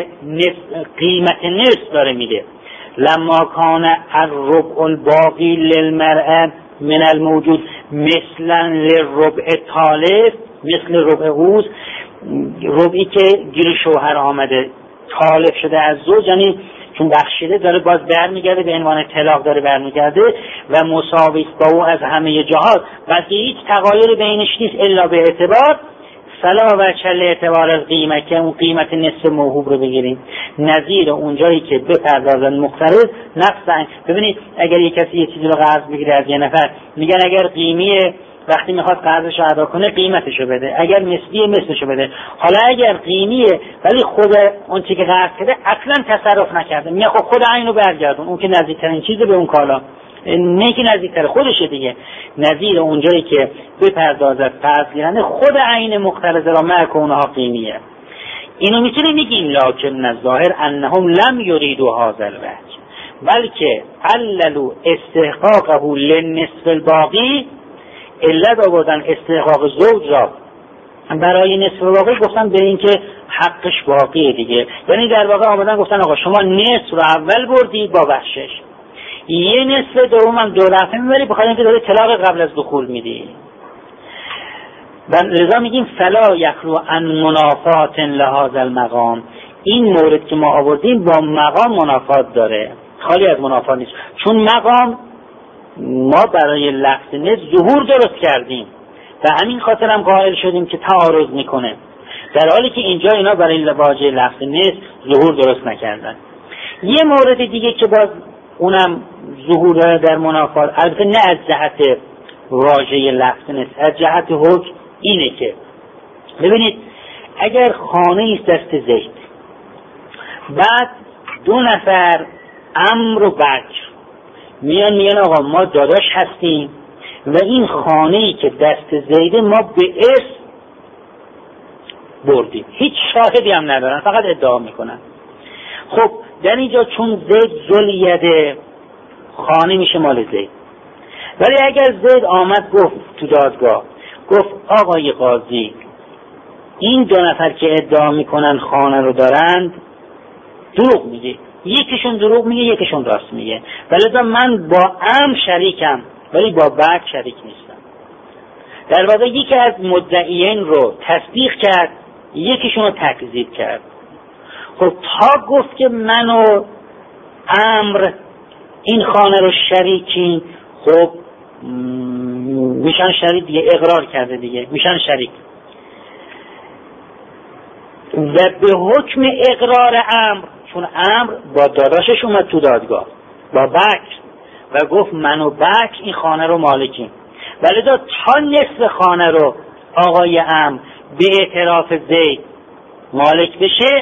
قیمت نصف داره میده. لما کان الربع الباقی للمرأة من الموجود مثلا للربع تالف، مثل ربع غوز، ربعی که گیر شوهر آمده تالف شده از زوج، یعنی چون بخشیده داره باز برمیگرده به عنوان طلاق داره برمیگرده و مساوی با او از همه جهات، بلکه هیچ تغایری بینش نیست الا به اعتبار فلا و چل اعتبار از قیمت، که اون قیمت نصف موهوب رو بگیریم نظیر اونجایی که بپردازن مقترض نقص. ببینید اگر یک کسی یه چیزی رو قرض بگیره از یه نفر، میگن اگر قیمی وقتی میخواد قرضش رو ادا کنه قیمتشو بده، اگر مثلی مثلشو بده. حالا اگر قیمیه ولی خود اون چیزی که قرض کرده اصلا تصرف نکرده، میگه خب خود عینو برگردون، اون که نزدیکترین چیزه به اون کالا، نه که نزدیکتره خودشه دیگه، نظیر اونجایی که بپردازد قرض گیرنده خود عین مقترضه را معک اونها قیمیه. اینو میتونی بگیم لکن الظاهر انهم لم یریدوا هذا الوجه، بلکه عللوا استحقاقه للنصف الباقی، علت آوردن استحقاق زوج را برای نصف الباقی گفتن به این که حقش باقیه دیگه. یعنی در واقع آمدن گفتن آقا شما نصف رو اول بردی با بخشش، یه نصف دوم هم دو رفعه میبری بخاطر اینکه داری طلاق قبل از دخول میدی. و لذا میگیم فلا یخلو عن منافات لهذا المقام، این مورد که ما آوردیم با مقام منافات داره، خالی از منافات نیست. چون مقام ما برای لفظ نصف ظهور درست کردیم و همین خاطر هم قائل شدیم که تعارض میکنه، در حالی که اینجا اینا برای واژه لفظ نصف ظهور درست نکردن. یه مورد دیگه که باز اونم ظهور داره در منافات، البته نه از جهت واژه لفظ نصف، از جهت حکم، اینه که ببینید اگر خانه است دست زید، بعد دو نفر عمر و بکر میان میان آقا ما داداش هستیم و این خانه‌ای که دست زیده ما به ارث بردیم، هیچ شاهدی هم ندارن، فقط ادعا میکنن. خب در اینجا چون زید ذوالید خانه میشه مال زید، ولی اگر زید آمد گفت تو دادگاه، گفت آقای قاضی این دو نفر که ادعا میکنن خانه رو دارند دروغ میگه، یکیشون دروغ میگه یکیشون راست میگه، ولی من با ام شریکم ولی با بک شریک نیستم. در واقع یکی از مدعیین رو تصدیق کرد، یکیشون رو تکذیب کرد. خب تا گفت که من و امر این خانه رو شریکیم، خب میشن شریک دیگه، اقرار کرده دیگه، میشن شریک. و به حکم اقرار امر، چون امر با داداشش اومد تو دادگاه با بکر و گفت من و بکر این خانه رو مالکیم، ولی دا تا نصف خانه رو آقای امر به اعتراف زید مالک بشه،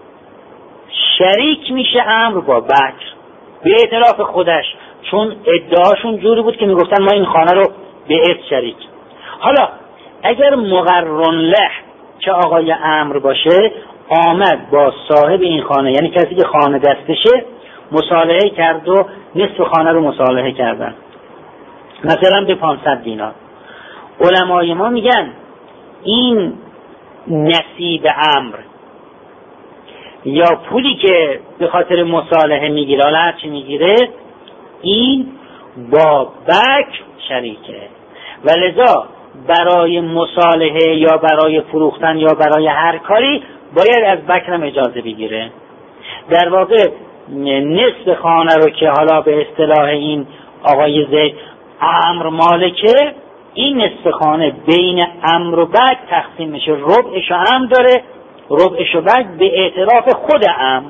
شریک میشه امر با بکر به اعتراف خودش، چون ادعاشون جوری بود که میگفتن ما این خانه رو به ارث شریک. حالا اگر مقرن له که آقای امر باشه آمد با صاحب این خانه، یعنی کسی که خانه دستشه، مصالحه کرد و نصف خانه رو مصالحه کردن، مثلا به پانصد دینار، علمای ما میگن این نصیب امر یا پولی که به خاطر مصالحه میگیره، حالا هرچی میگیره، این با بک شریکه و لذا برای مصالحه یا برای فروختن یا برای هر کاری باید از بکرم اجازه بگیره. در واقع نصف خانه رو که حالا به اصطلاح این آقای زید امر مالکه، این نصف خانه بین امر و بک تقسیم میشه، ربعش امر داره، ربعش بک به اعتراف خود امر.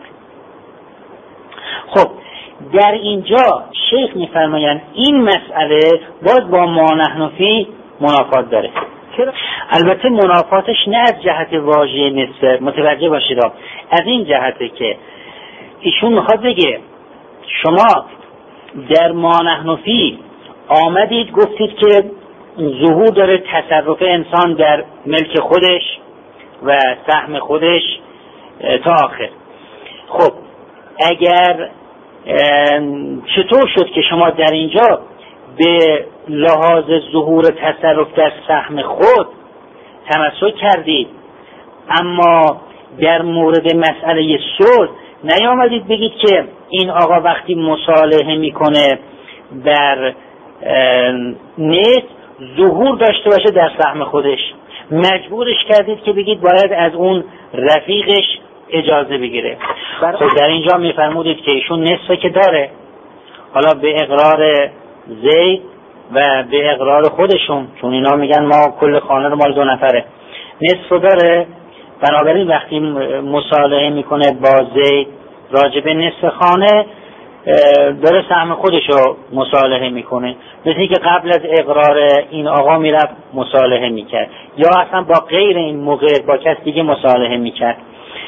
خب در اینجا شیخ میفرمایند این مسئله باز با ما نحن فی منافات داره. البته منافاتش نه از جهت واژه نصف، متوجه باشید، از این جهته که ایشون میخواد بگه شما در ما نحن فی آمدید گفتید که ظهور داره تصرف انسان در ملک خودش و سهم خودش تا آخر. خب اگر چطور شد که شما در اینجا به لحاظ ظهور تصرف در سهم خود تمسک کردید، اما در مورد مسئله صلح نیامدید بگید که این آقا وقتی مصالحه میکنه در نیت ظهور داشته باشه در سهم خودش، مجبورش کردید که بگید باید از اون رفیقش اجازه بگیره. خب در اینجا میفرمودید که ایشون نصفه که داره، حالا به اقرار زید و به اقرار خودشون، چون اینا میگن ما کل خانه رو مال دو نفره، نصف داره، بنابراین وقتی مصالحه میکنه با زید راجب نصف خانه داره سهم خودشو مصالحه میکنه، مثل که قبل از اقرار این آقا میرفت مصالحه میکرد یا اصلا با غیر این موقع با کس دیگه مصالحه میکرد.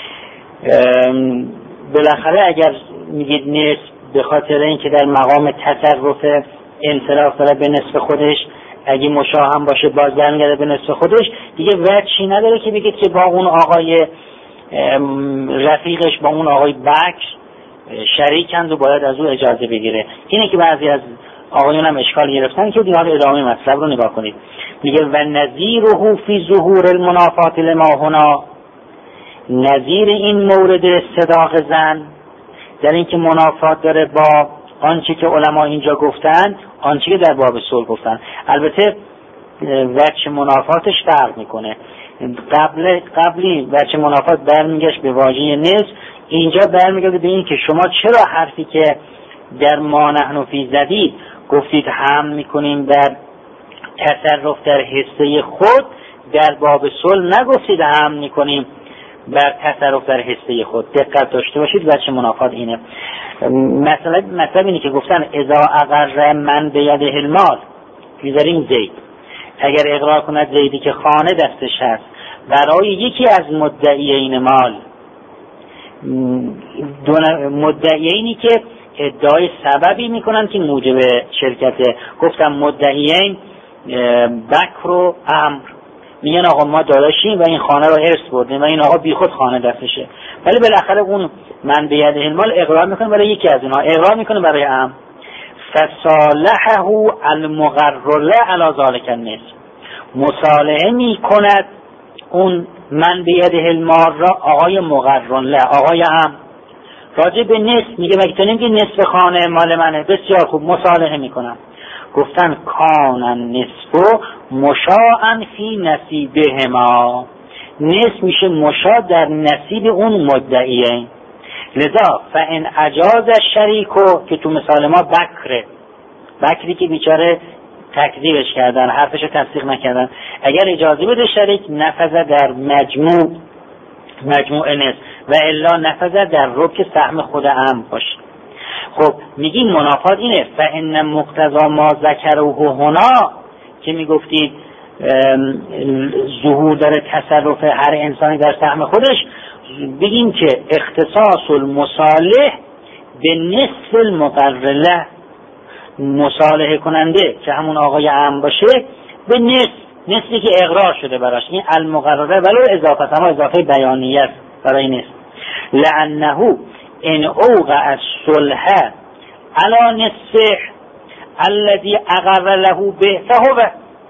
بالاخره اگر میگید نصف به خاطر اینکه در مقام تصرف انصراف داره به نصف خودش، اگه مشاه هم باشه باز برمیگرده به نصف خودش، دیگه وجهی نداره که بگید که با اون آقای رفیقش با اون آقای بکر شریکند و باید از او اجازه بگیره. اینه که بعضی از آقایون هم اشکال گرفتن که دیگه ادامه مطلب رو نگاه کنید. میگه و نظیره فی ظهور المنافات لما هنا، نظیر این مورد صداق زن در اینکه منافات داره با آنچه که علما اینجا گفتن، آنچه که در باب صلح گفتن. البته وجه منافاتش فرق میکنه. قبل قبلی وجه منافات برمیگشت به واژه نصف، اینجا برمیگرده به این که شما چرا حرفی که در ما نحن فی زدید گفتید هم میکنیم در تصرف در حصه خود، در باب صلح نگفتید هم میکنیم بر تصرف در حصه خود. دقت داشته باشید وجه منافات اینه. مثلا مطلب اینه که گفتن اذا اقر من بیده المال، میذاریم زید اگر اقرار کند زیدی که خانه دستش هست برای یکی از مدعیین مال، مدعیینی که ادعای سببی میکنن که موجب شرکته، گفتم مدعیین بکر و امر، میگن آقا ما داداشیم و این خانه رو ارث بردیم و این آقا بی خود خانه دستشه، ولی بالاخره اون من بیده المال اقرار میکنه برای یکی از اینها، اقرار میکنه برای امر. فصالحه المقر له علی ذلک النصف، مصالحه میکند اون من بیده المال را آقای مقر له، آقای امر، راجع به نصف میگه مگه تو نمیگی نصف خانه مال منه؟ بسیار خوب، مصالحه میکنم. گفتن کان النصف مشاعا فی نصیبهما، نصف میشه مشاع در نصیب اون مدعیه. لذا فان اجاز الشریکو، که تو مثال ما بکره، بکری که بیچاره تکذیبش کردن، حرفش تصدیق نکردن، اگر اجازه بده شریک نفذ در مجموع مجموع نصف و الا نفذ در ربع سهم خود هم باشه. خب میگیم منافات اینه، فان مقتضا ما ذکره هنا که میگفتید ظهور داره تصرف هر انسانی در سهم خودش، بگیم که اختصاص المصالح به نصف المقر له، مصالحه کننده که همون آقای عام باشه به نصف، نصفی که اقرار شده براش، این المقرره ولو اضافه، اما اضافه بیانیه برای نصف. لانه ان اوقع الصلح علی نصفه الذي اقر له به فهو،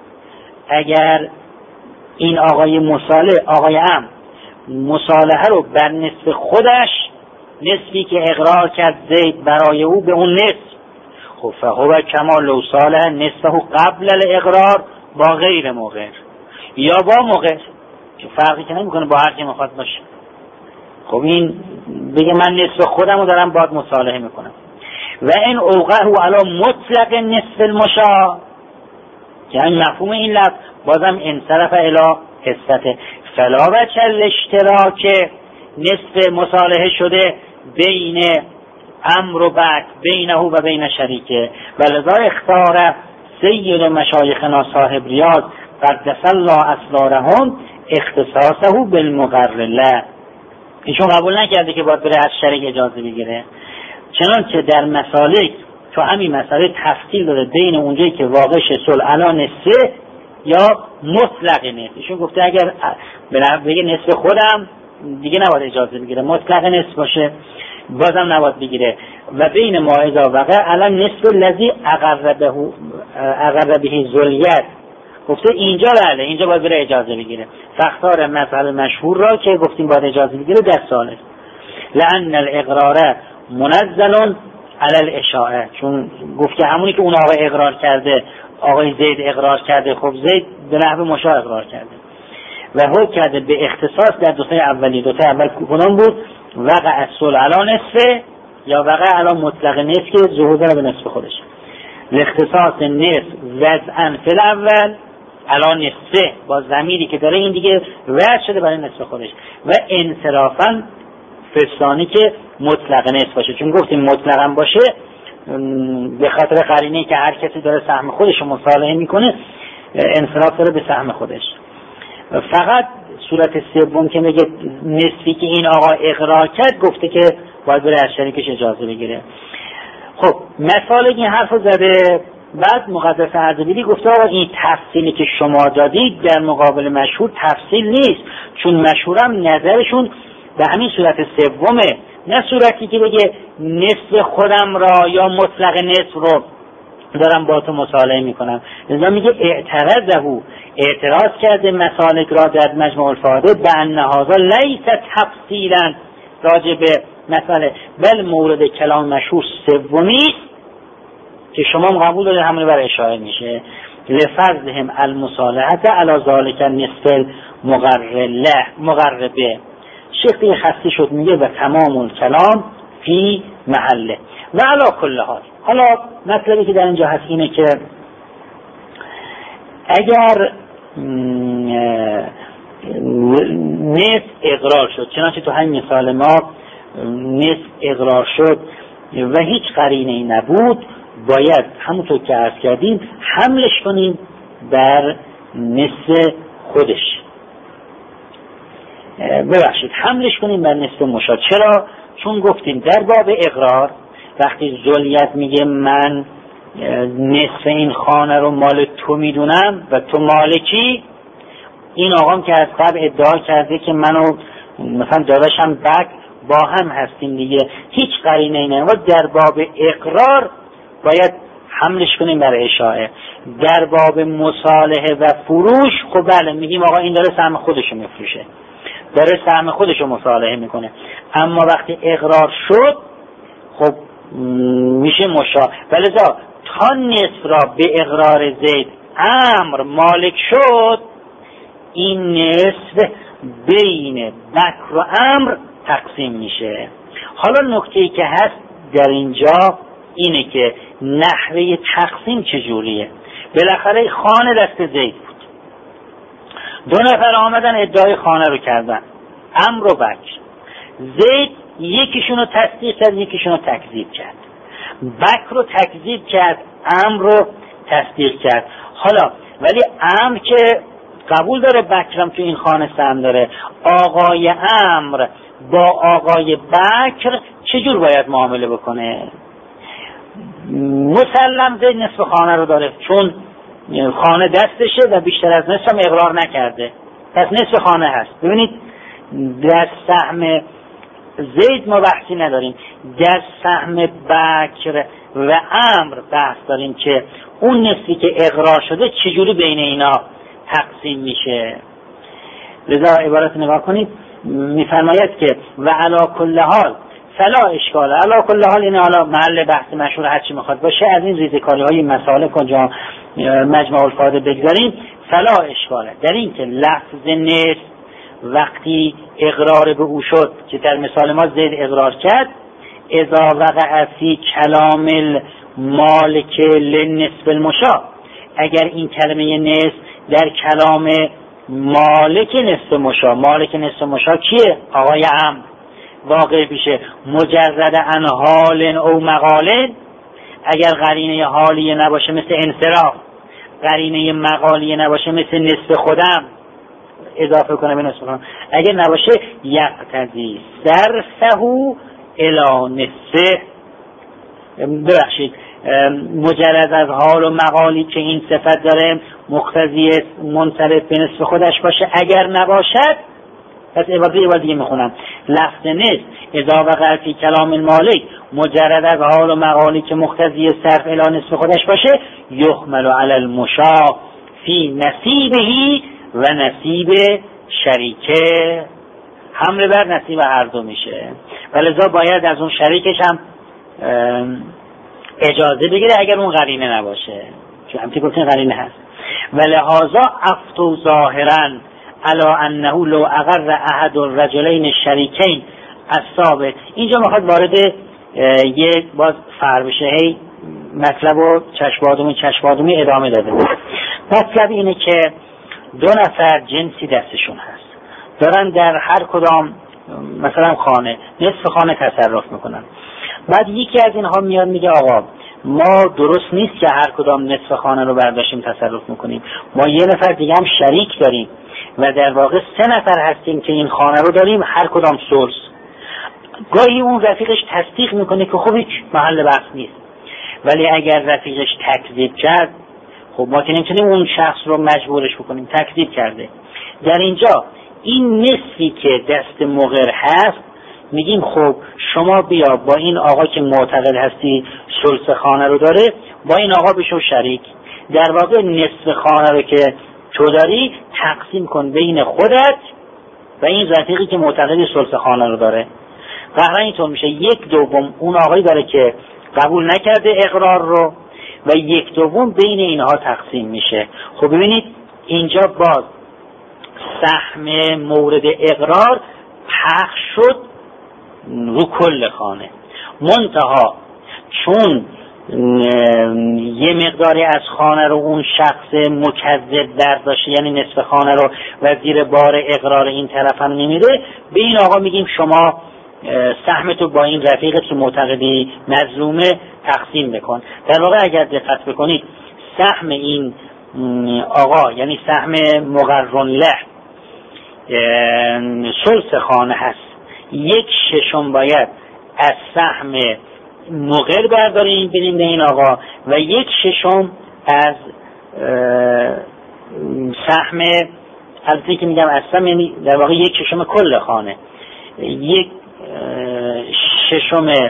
اگر این آقای مصالح آقای عام مصالحه رو بر نصف خودش، نصفی که اقرار کرد زید برای او به اون نصف، خب فهو کما لو صالح نصفه قبل الاقرار با غیر موقع یا با موقع، که فرقی که نمیکنه با هر کی میخواد باشه. خب این بگه من نصف خودم رو دارم باید مصالحه میکنم. و این اوقعه علی مطلق نصف المشاع، که همین مفهوم این لفظ بازم انصرف الی حصته، فلا وجه الاشتراک، نصف مصالحه شده بین امر و بک بینه و بین شریکه. ولذا اختار سید مشایخنا صاحب ریاض قدس الله اسرارهم اختصاصه بالمقر له، ایشون قبول نکرده که باید بره از شریک اجازه بگیره، چنانچه در مسالک تو همین مسئله تفصیل داده بین اونجایی که واقع صلح علی نصفه یا مطلق نصف. ایشون گفته اگر بگه نصف خودم دیگه نباید اجازه بگیره، مطلق نصف باشه بازم نباید بگیره. و بین ما اذا وقع علی نصف الذی اقر به اقر به ذلیت، گفته اینجا بله اینجا باید بره اجازه بگیره. فاختار مسئله مشهور را که گفتیم باید اجازه بگیره در ساله، لان الاقرار منزل علی الاشاعه، چون گفت که همونی که اون آقای اقرار کرده، آقای زید اقرار کرده، خب زید به نحو مشاع اقرار کرده و حکم کرده به اختصاص در دوتا اولی. دوتا اول کدوم بود؟ وقع الصلح علی نصفه یا وقع علی مطلق نصف که ظهور داره به نصف خودش. الاختصاص نصف وضعا فی الاول علی نصفه با ضمیری که داره این دیگه وضع شده برای نصف خودش، و انصرافا فستانی که مطلق نصف باشه، چون گفتیم مطلقا باشه به خاطر قرینه‌ای که هر کسی داره سهم خودش رو مصالحه میکنه انصراف داره به سهم خودش. فقط صورت سوم که میگه نصفی که این آقا اقرار کرد گفته که باید بره از شریکش اجازه بگیره. خب مثال این حرف رو زده. بعد مقدس اردبیلی گفته آقا این تفصیلی که شما دادید در مقابل مشهور تفصیل نیست، چون مشهورم نظرشون به همین صورت سومه، نه صورتی که بگه نصف خودم را یا مطلق نصف رو دارم با تو مصالحه میکنم. لذا میگه اعتراضه، اعتراض کرده مسالک را در مجموع الفاده به ان هذا لیس تفصیلا راجع به مسئله، بل مورد کلام مشهور سومی که شما قبول دارید همون بر اشاره میشه لفرضهم المصالحه علی ذلک النصف المقرله مقربه. شیخ دیگه خسته شد میگه و تمام الکلام فی محله و علی کل حال. حالا مطلبی که در اینجا هست اینه که اگر نصف اقرار شد، چنانچه تو همین مثال ما نصف اقرار شد و هیچ قرینه‌ای نبود، باید همونطور که عرض کردیم حملش کنیم بر نصف خودش. ببخشید حملش کنیم بر نصف مشا. چرا؟ چون گفتیم در باب اقرار وقتی ذولیت میگه من نصف این خانه رو مال تو میدونم و تو مالکی، این آقام که از قبل ادعا کرده که منو مثلا داداشم بک با هم هستیم دیگه، هیچ قرینه‌ای نه. و در باب اقرار باید حملش کنیم برای اشاعه. در باب مصالحه و فروش خب بله میگیم آقا این داره سهم خودشو میفروشه، داره سهم خودشو مصالحه میکنه، اما وقتی اقرار شد خب میشه مشا. ولذا تا نصف را به اقرار زید امر مالک شد، این نصف بین بکر و امر تقسیم میشه. حالا نکته‌ای که هست در اینجا اینه که نحوه تقسیم چجوریه. بالاخره خانه دست زید بود، دو نفر آمدن ادعای خانه رو کردن، امر و بکر. زید یکیشون رو تصدیق کرد یکیشون رو تکذیب کرد، بکر رو تکذیب کرد امر رو تصدیق کرد. حالا ولی امر که قبول داره بکرم تو این خانه سهم داره، آقای امر با آقای بکر چجور باید معامله بکنه؟ مسلم زید نصف خانه رو داره چون خانه دستشه و بیشتر از نصف هم اقرار نکرده، پس نصف خانه هست. ببینید در سهم زید ما بحثی نداریم، در سهم بکر و امر بحث داریم که اون نصفی که اقرار شده چجوری بین اینا تقسیم میشه. لذا عبارت نگاه کنید، میفرماید که و علا کل حال فلا اشکال. علا کل حال اینه حالا محل بحث مشهور هرچی میخواد باشه، از این ریزکاری های مسائل کجا مجمع الفاده بگذاریم. فلا اشکاله در این که لفظ نصف وقتی اقرار به او شد که در مثال ما زید اقرار کرد، اذا وقع فی کلام المالک لنصف المشا، اگر این کلمه نصف در کلام مالک نصف مشا، مالک نصف مشا کیه؟ آقای امر، واقع میشه مجرد عن حال او مقال، اگر قرینه حالیه نباشه مثل انصراف، قرینه مقالیه نباشه مثل نصف خودم اضافه کنه به نصف خودم، اگر نباشه یقتضی صرفه الی نصفه. ببخشید مجرد از حال و مقالی که این صفت داره مقتضی منصرف به نصف خودش باشه، اگر نباشد پس عبارت عبارت دیگه میخونم. لفظ نصف اذا وقع فی کلام المالک مجرد از حال و مقالی که مقتضی صرف الی نصف خودش باشه، یحمل علی المشا فی نصیبه و نصیب شریکه، حمل بر نصیب هر دو میشه. ولذا باید از اون شریکش هم اجازه بگیره اگر اون قرینه نباشه، چون همتی گفتین قرینه هست. ولهذا افتو ظاهرا علی انه لو اقر احد الرجلین الشریکین الثابت. اینجا میخواد وارد یک باز فر بشه، هی مطلب و چشمادومی چشمادومی ادامه داده. مطلب اینه که دو نفر جنسی دستشون هست، دارن در هر کدام مثلا خانه، نصف خانه تصرف میکنن. بعد یکی از اینها میاد میگه آقا ما درست نیست که هر کدام نصف خانه رو برداشتیم تصرف میکنیم، ما یه نفر دیگه هم شریک داریم و در واقع سه نفر هستیم که این خانه رو داریم، هر کدام ثلث. گاهی اون رفیقش تصدیق میکنه که خب هیچ محل بحث نیست، ولی اگر رفیقش تکذیب کرد خب ما که نمیتونیم اون شخص رو مجبورش بکنیم، تکذیب کرده. در اینجا این نصفی که دست مقر هست میگیم خب شما بیا با این آقا که معتقد هستی ثلث خانه رو داره، با این آقا بشو شریک، در واقع نصف خانه رو که تو داری تقسیم کن بین خودت و این رفیقی که معتقد ثلث خانه رو داره. و اینطور میشه یک دوم اون آقایی داره که قبول نکرده اقرار رو و یک دوم بین اینها تقسیم میشه. خب ببینید اینجا باز سهم مورد اقرار پخش شد رو کل خانه، منتها چون یه مقداری از خانه رو اون شخص مکذب برداشته، یعنی نصف خانه رو و زیر بار اقرار این طرف هم نمیره، به این آقا میگیم شما سهمتو با این رفیقت که معتقدی مظلومه تقسیم بکن. در واقع اگر دقت بکنید سهم این آقا یعنی سهم مقرن له ثلث خانه هست، یک ششم باید از سهم مقر برداریم بدیم به این آقا و یک ششم از سهم، البته که میگم از سهم یعنی در واقع یک ششم کل خانه، یک ششم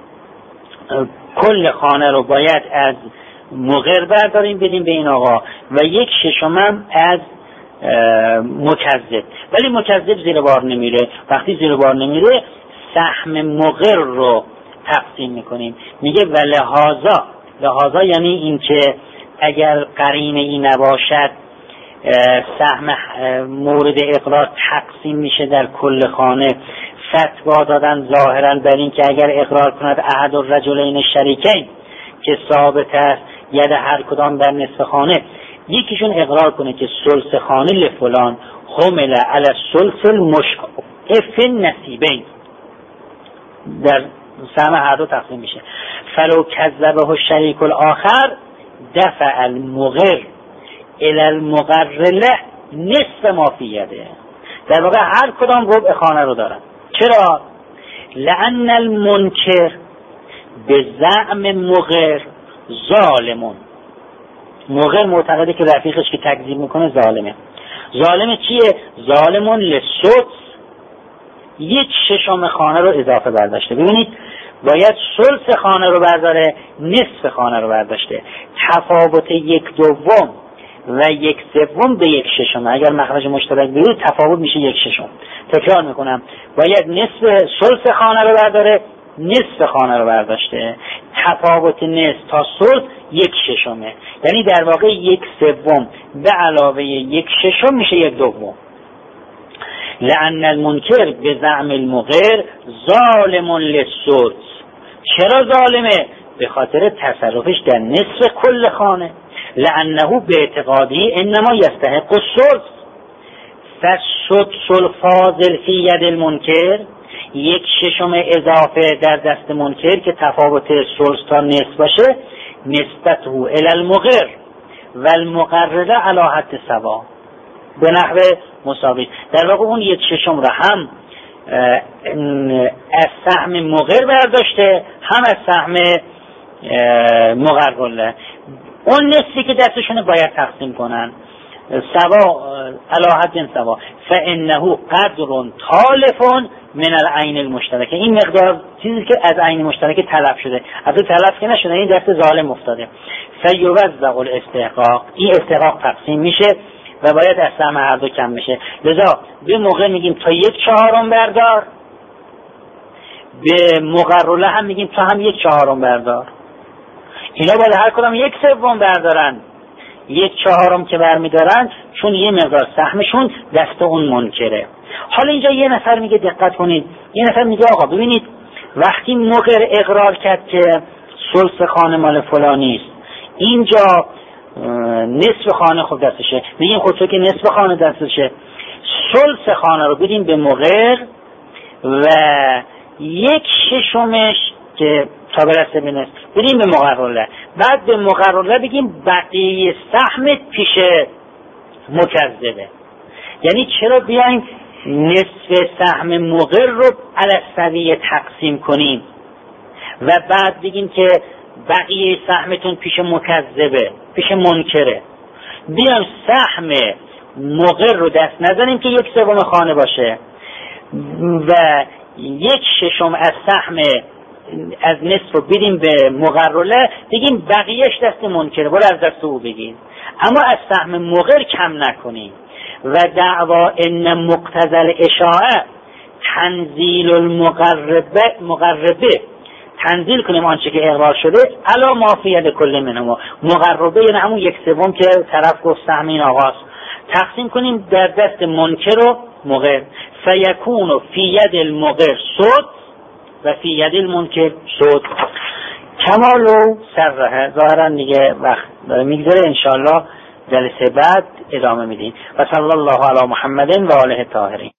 کل خانه رو باید از مقر برداریم بدیم به این آقا و یک ششم هم از مکذب. ولی مکذب زیر بار نمیره، وقتی زیر بار نمیره سهم مقر رو تقسیم میکنیم. میگه و لحاظا، لحاظا یعنی این که اگر قرینه ای نباشد سهم مورد اقرار تقسیم میشه در کل خانه. فتوا دادن ظاهرا بر این که اگر اقرار کند احد الرجلین شریکین که ثابت است ید هر کدام در نصف خانه، یکیشون اقرار کنه که ثلث خانه لفلان حمل علی الثلث المشقف نصیبین، در سهم هر دو تقسیم میشه. فلو کذبه الشریک الاخر دفع المقر الی المقر له نصف ما فی یده. در واقع هر کدام ربع خانه رو دارن. چرا؟ لأن المنکر به زعم مقر ظالمون. مقر معتقده که رفیقش که تکذیب میکنه ظالمه. ظالمه چیه؟ ظالمون للسدس، یک ششم خانه رو اضافه برداشته. ببینید باید ثلث خانه رو برداره، نصف خانه رو برداشته. تفاوت یک دوم و یک سوم به یک ششم، اگر مخرج مشترک بیرون تفاوت میشه یک ششم. تکرار میکنم، باید نصف ثلث خانه رو برداره، نصف خانه رو برداشته. تفاوت نصف تا ثلث یک ششمه، یعنی در واقع یک سوم به علاوه یک ششم میشه یک دوم. لأن المنکر به زعم المقر ظالم للسدس. چرا ظالمه؟ به خاطر تصرفش در نصف کل خانه. لأنه به اعتقادی انما یستحق الثلث. فالسدس الفاضل فی ید المنکر، یک ششم اضافه در دست منکر که تفاوت ثلث تا نصف باشه، نسبته الی المقر و المقرر علی حد سوا به نحو مساوی. در واقع اون یک ششم را هم از سهم مقر برداشته، هم از سهم مقرر. اون نصفی که دستشونه باید تقسیم کنن سوا علی حد سوا. فانه قدر طالف من العین المشترکه. این مقدار چیزی که از عین مشترک طلب شده، از طلب که نشده، این دست ظالم افتاده. فیوزع الاستحقاق، این استحقاق تقسیم میشه و باید از سهم هر دو کم میشه. لذا به موقع میگیم تا یک چهارم بردار، به مقرره هم میگیم تا هم یک چهارم بردار. اینا باید هر کدام یک سوم بردارن. یک چهارم که برمیدارن چون یه مقدار سهمشون دست اون منکره. حالا اینجا یه نفر میگه دقت کنید، یه نفر میگه آقا ببینید وقتی مقر اقرار کرد که ثلث خانه مال فلانی است، اینجا نصف خانه خود دستشه، میگیم خود تو که نصف خانه دستشه، ثلث خانه رو بدیم به مقر و یک ششمش که تا برسه به نصف بریم به مقرره، بعد به مقرره بگیم بقیه سهم پیش مکذبه. یعنی چرا بیایم نصف سهم مقر رو علی السویه تقسیم کنیم و بعد بگیم که بقیه سهمتون پیش مکذبه، پیش منکره. بیایم سهم مقر رو دست نزنیم که یک سوم خانه باشه و یک ششم از سهم از نصف رو بدیم به مقرره، بگیم بقیهش دست منکره، برو از دست او بگیم، اما از سهم مقر کم نکنیم. و دعوا ان مقتضی الاشاعه تنزیل المقربه مقربه، تنزیل کنیم آنچه که اقرار شده علا ما فی ید کل منهما. مقربه یعنی همون یک سوم که طرف گفت سهم این آقاست، تقسیم کنیم در دست منکر و مقر. فیکون فی ید المقر صد و فی ید المنکر صد. کمال و سره. ظاهرا دیگه وقت داره میگذره، انشاءالله جلسه بعد ادامه میدیم. و صلی الله علی محمد و آله الطاهرین.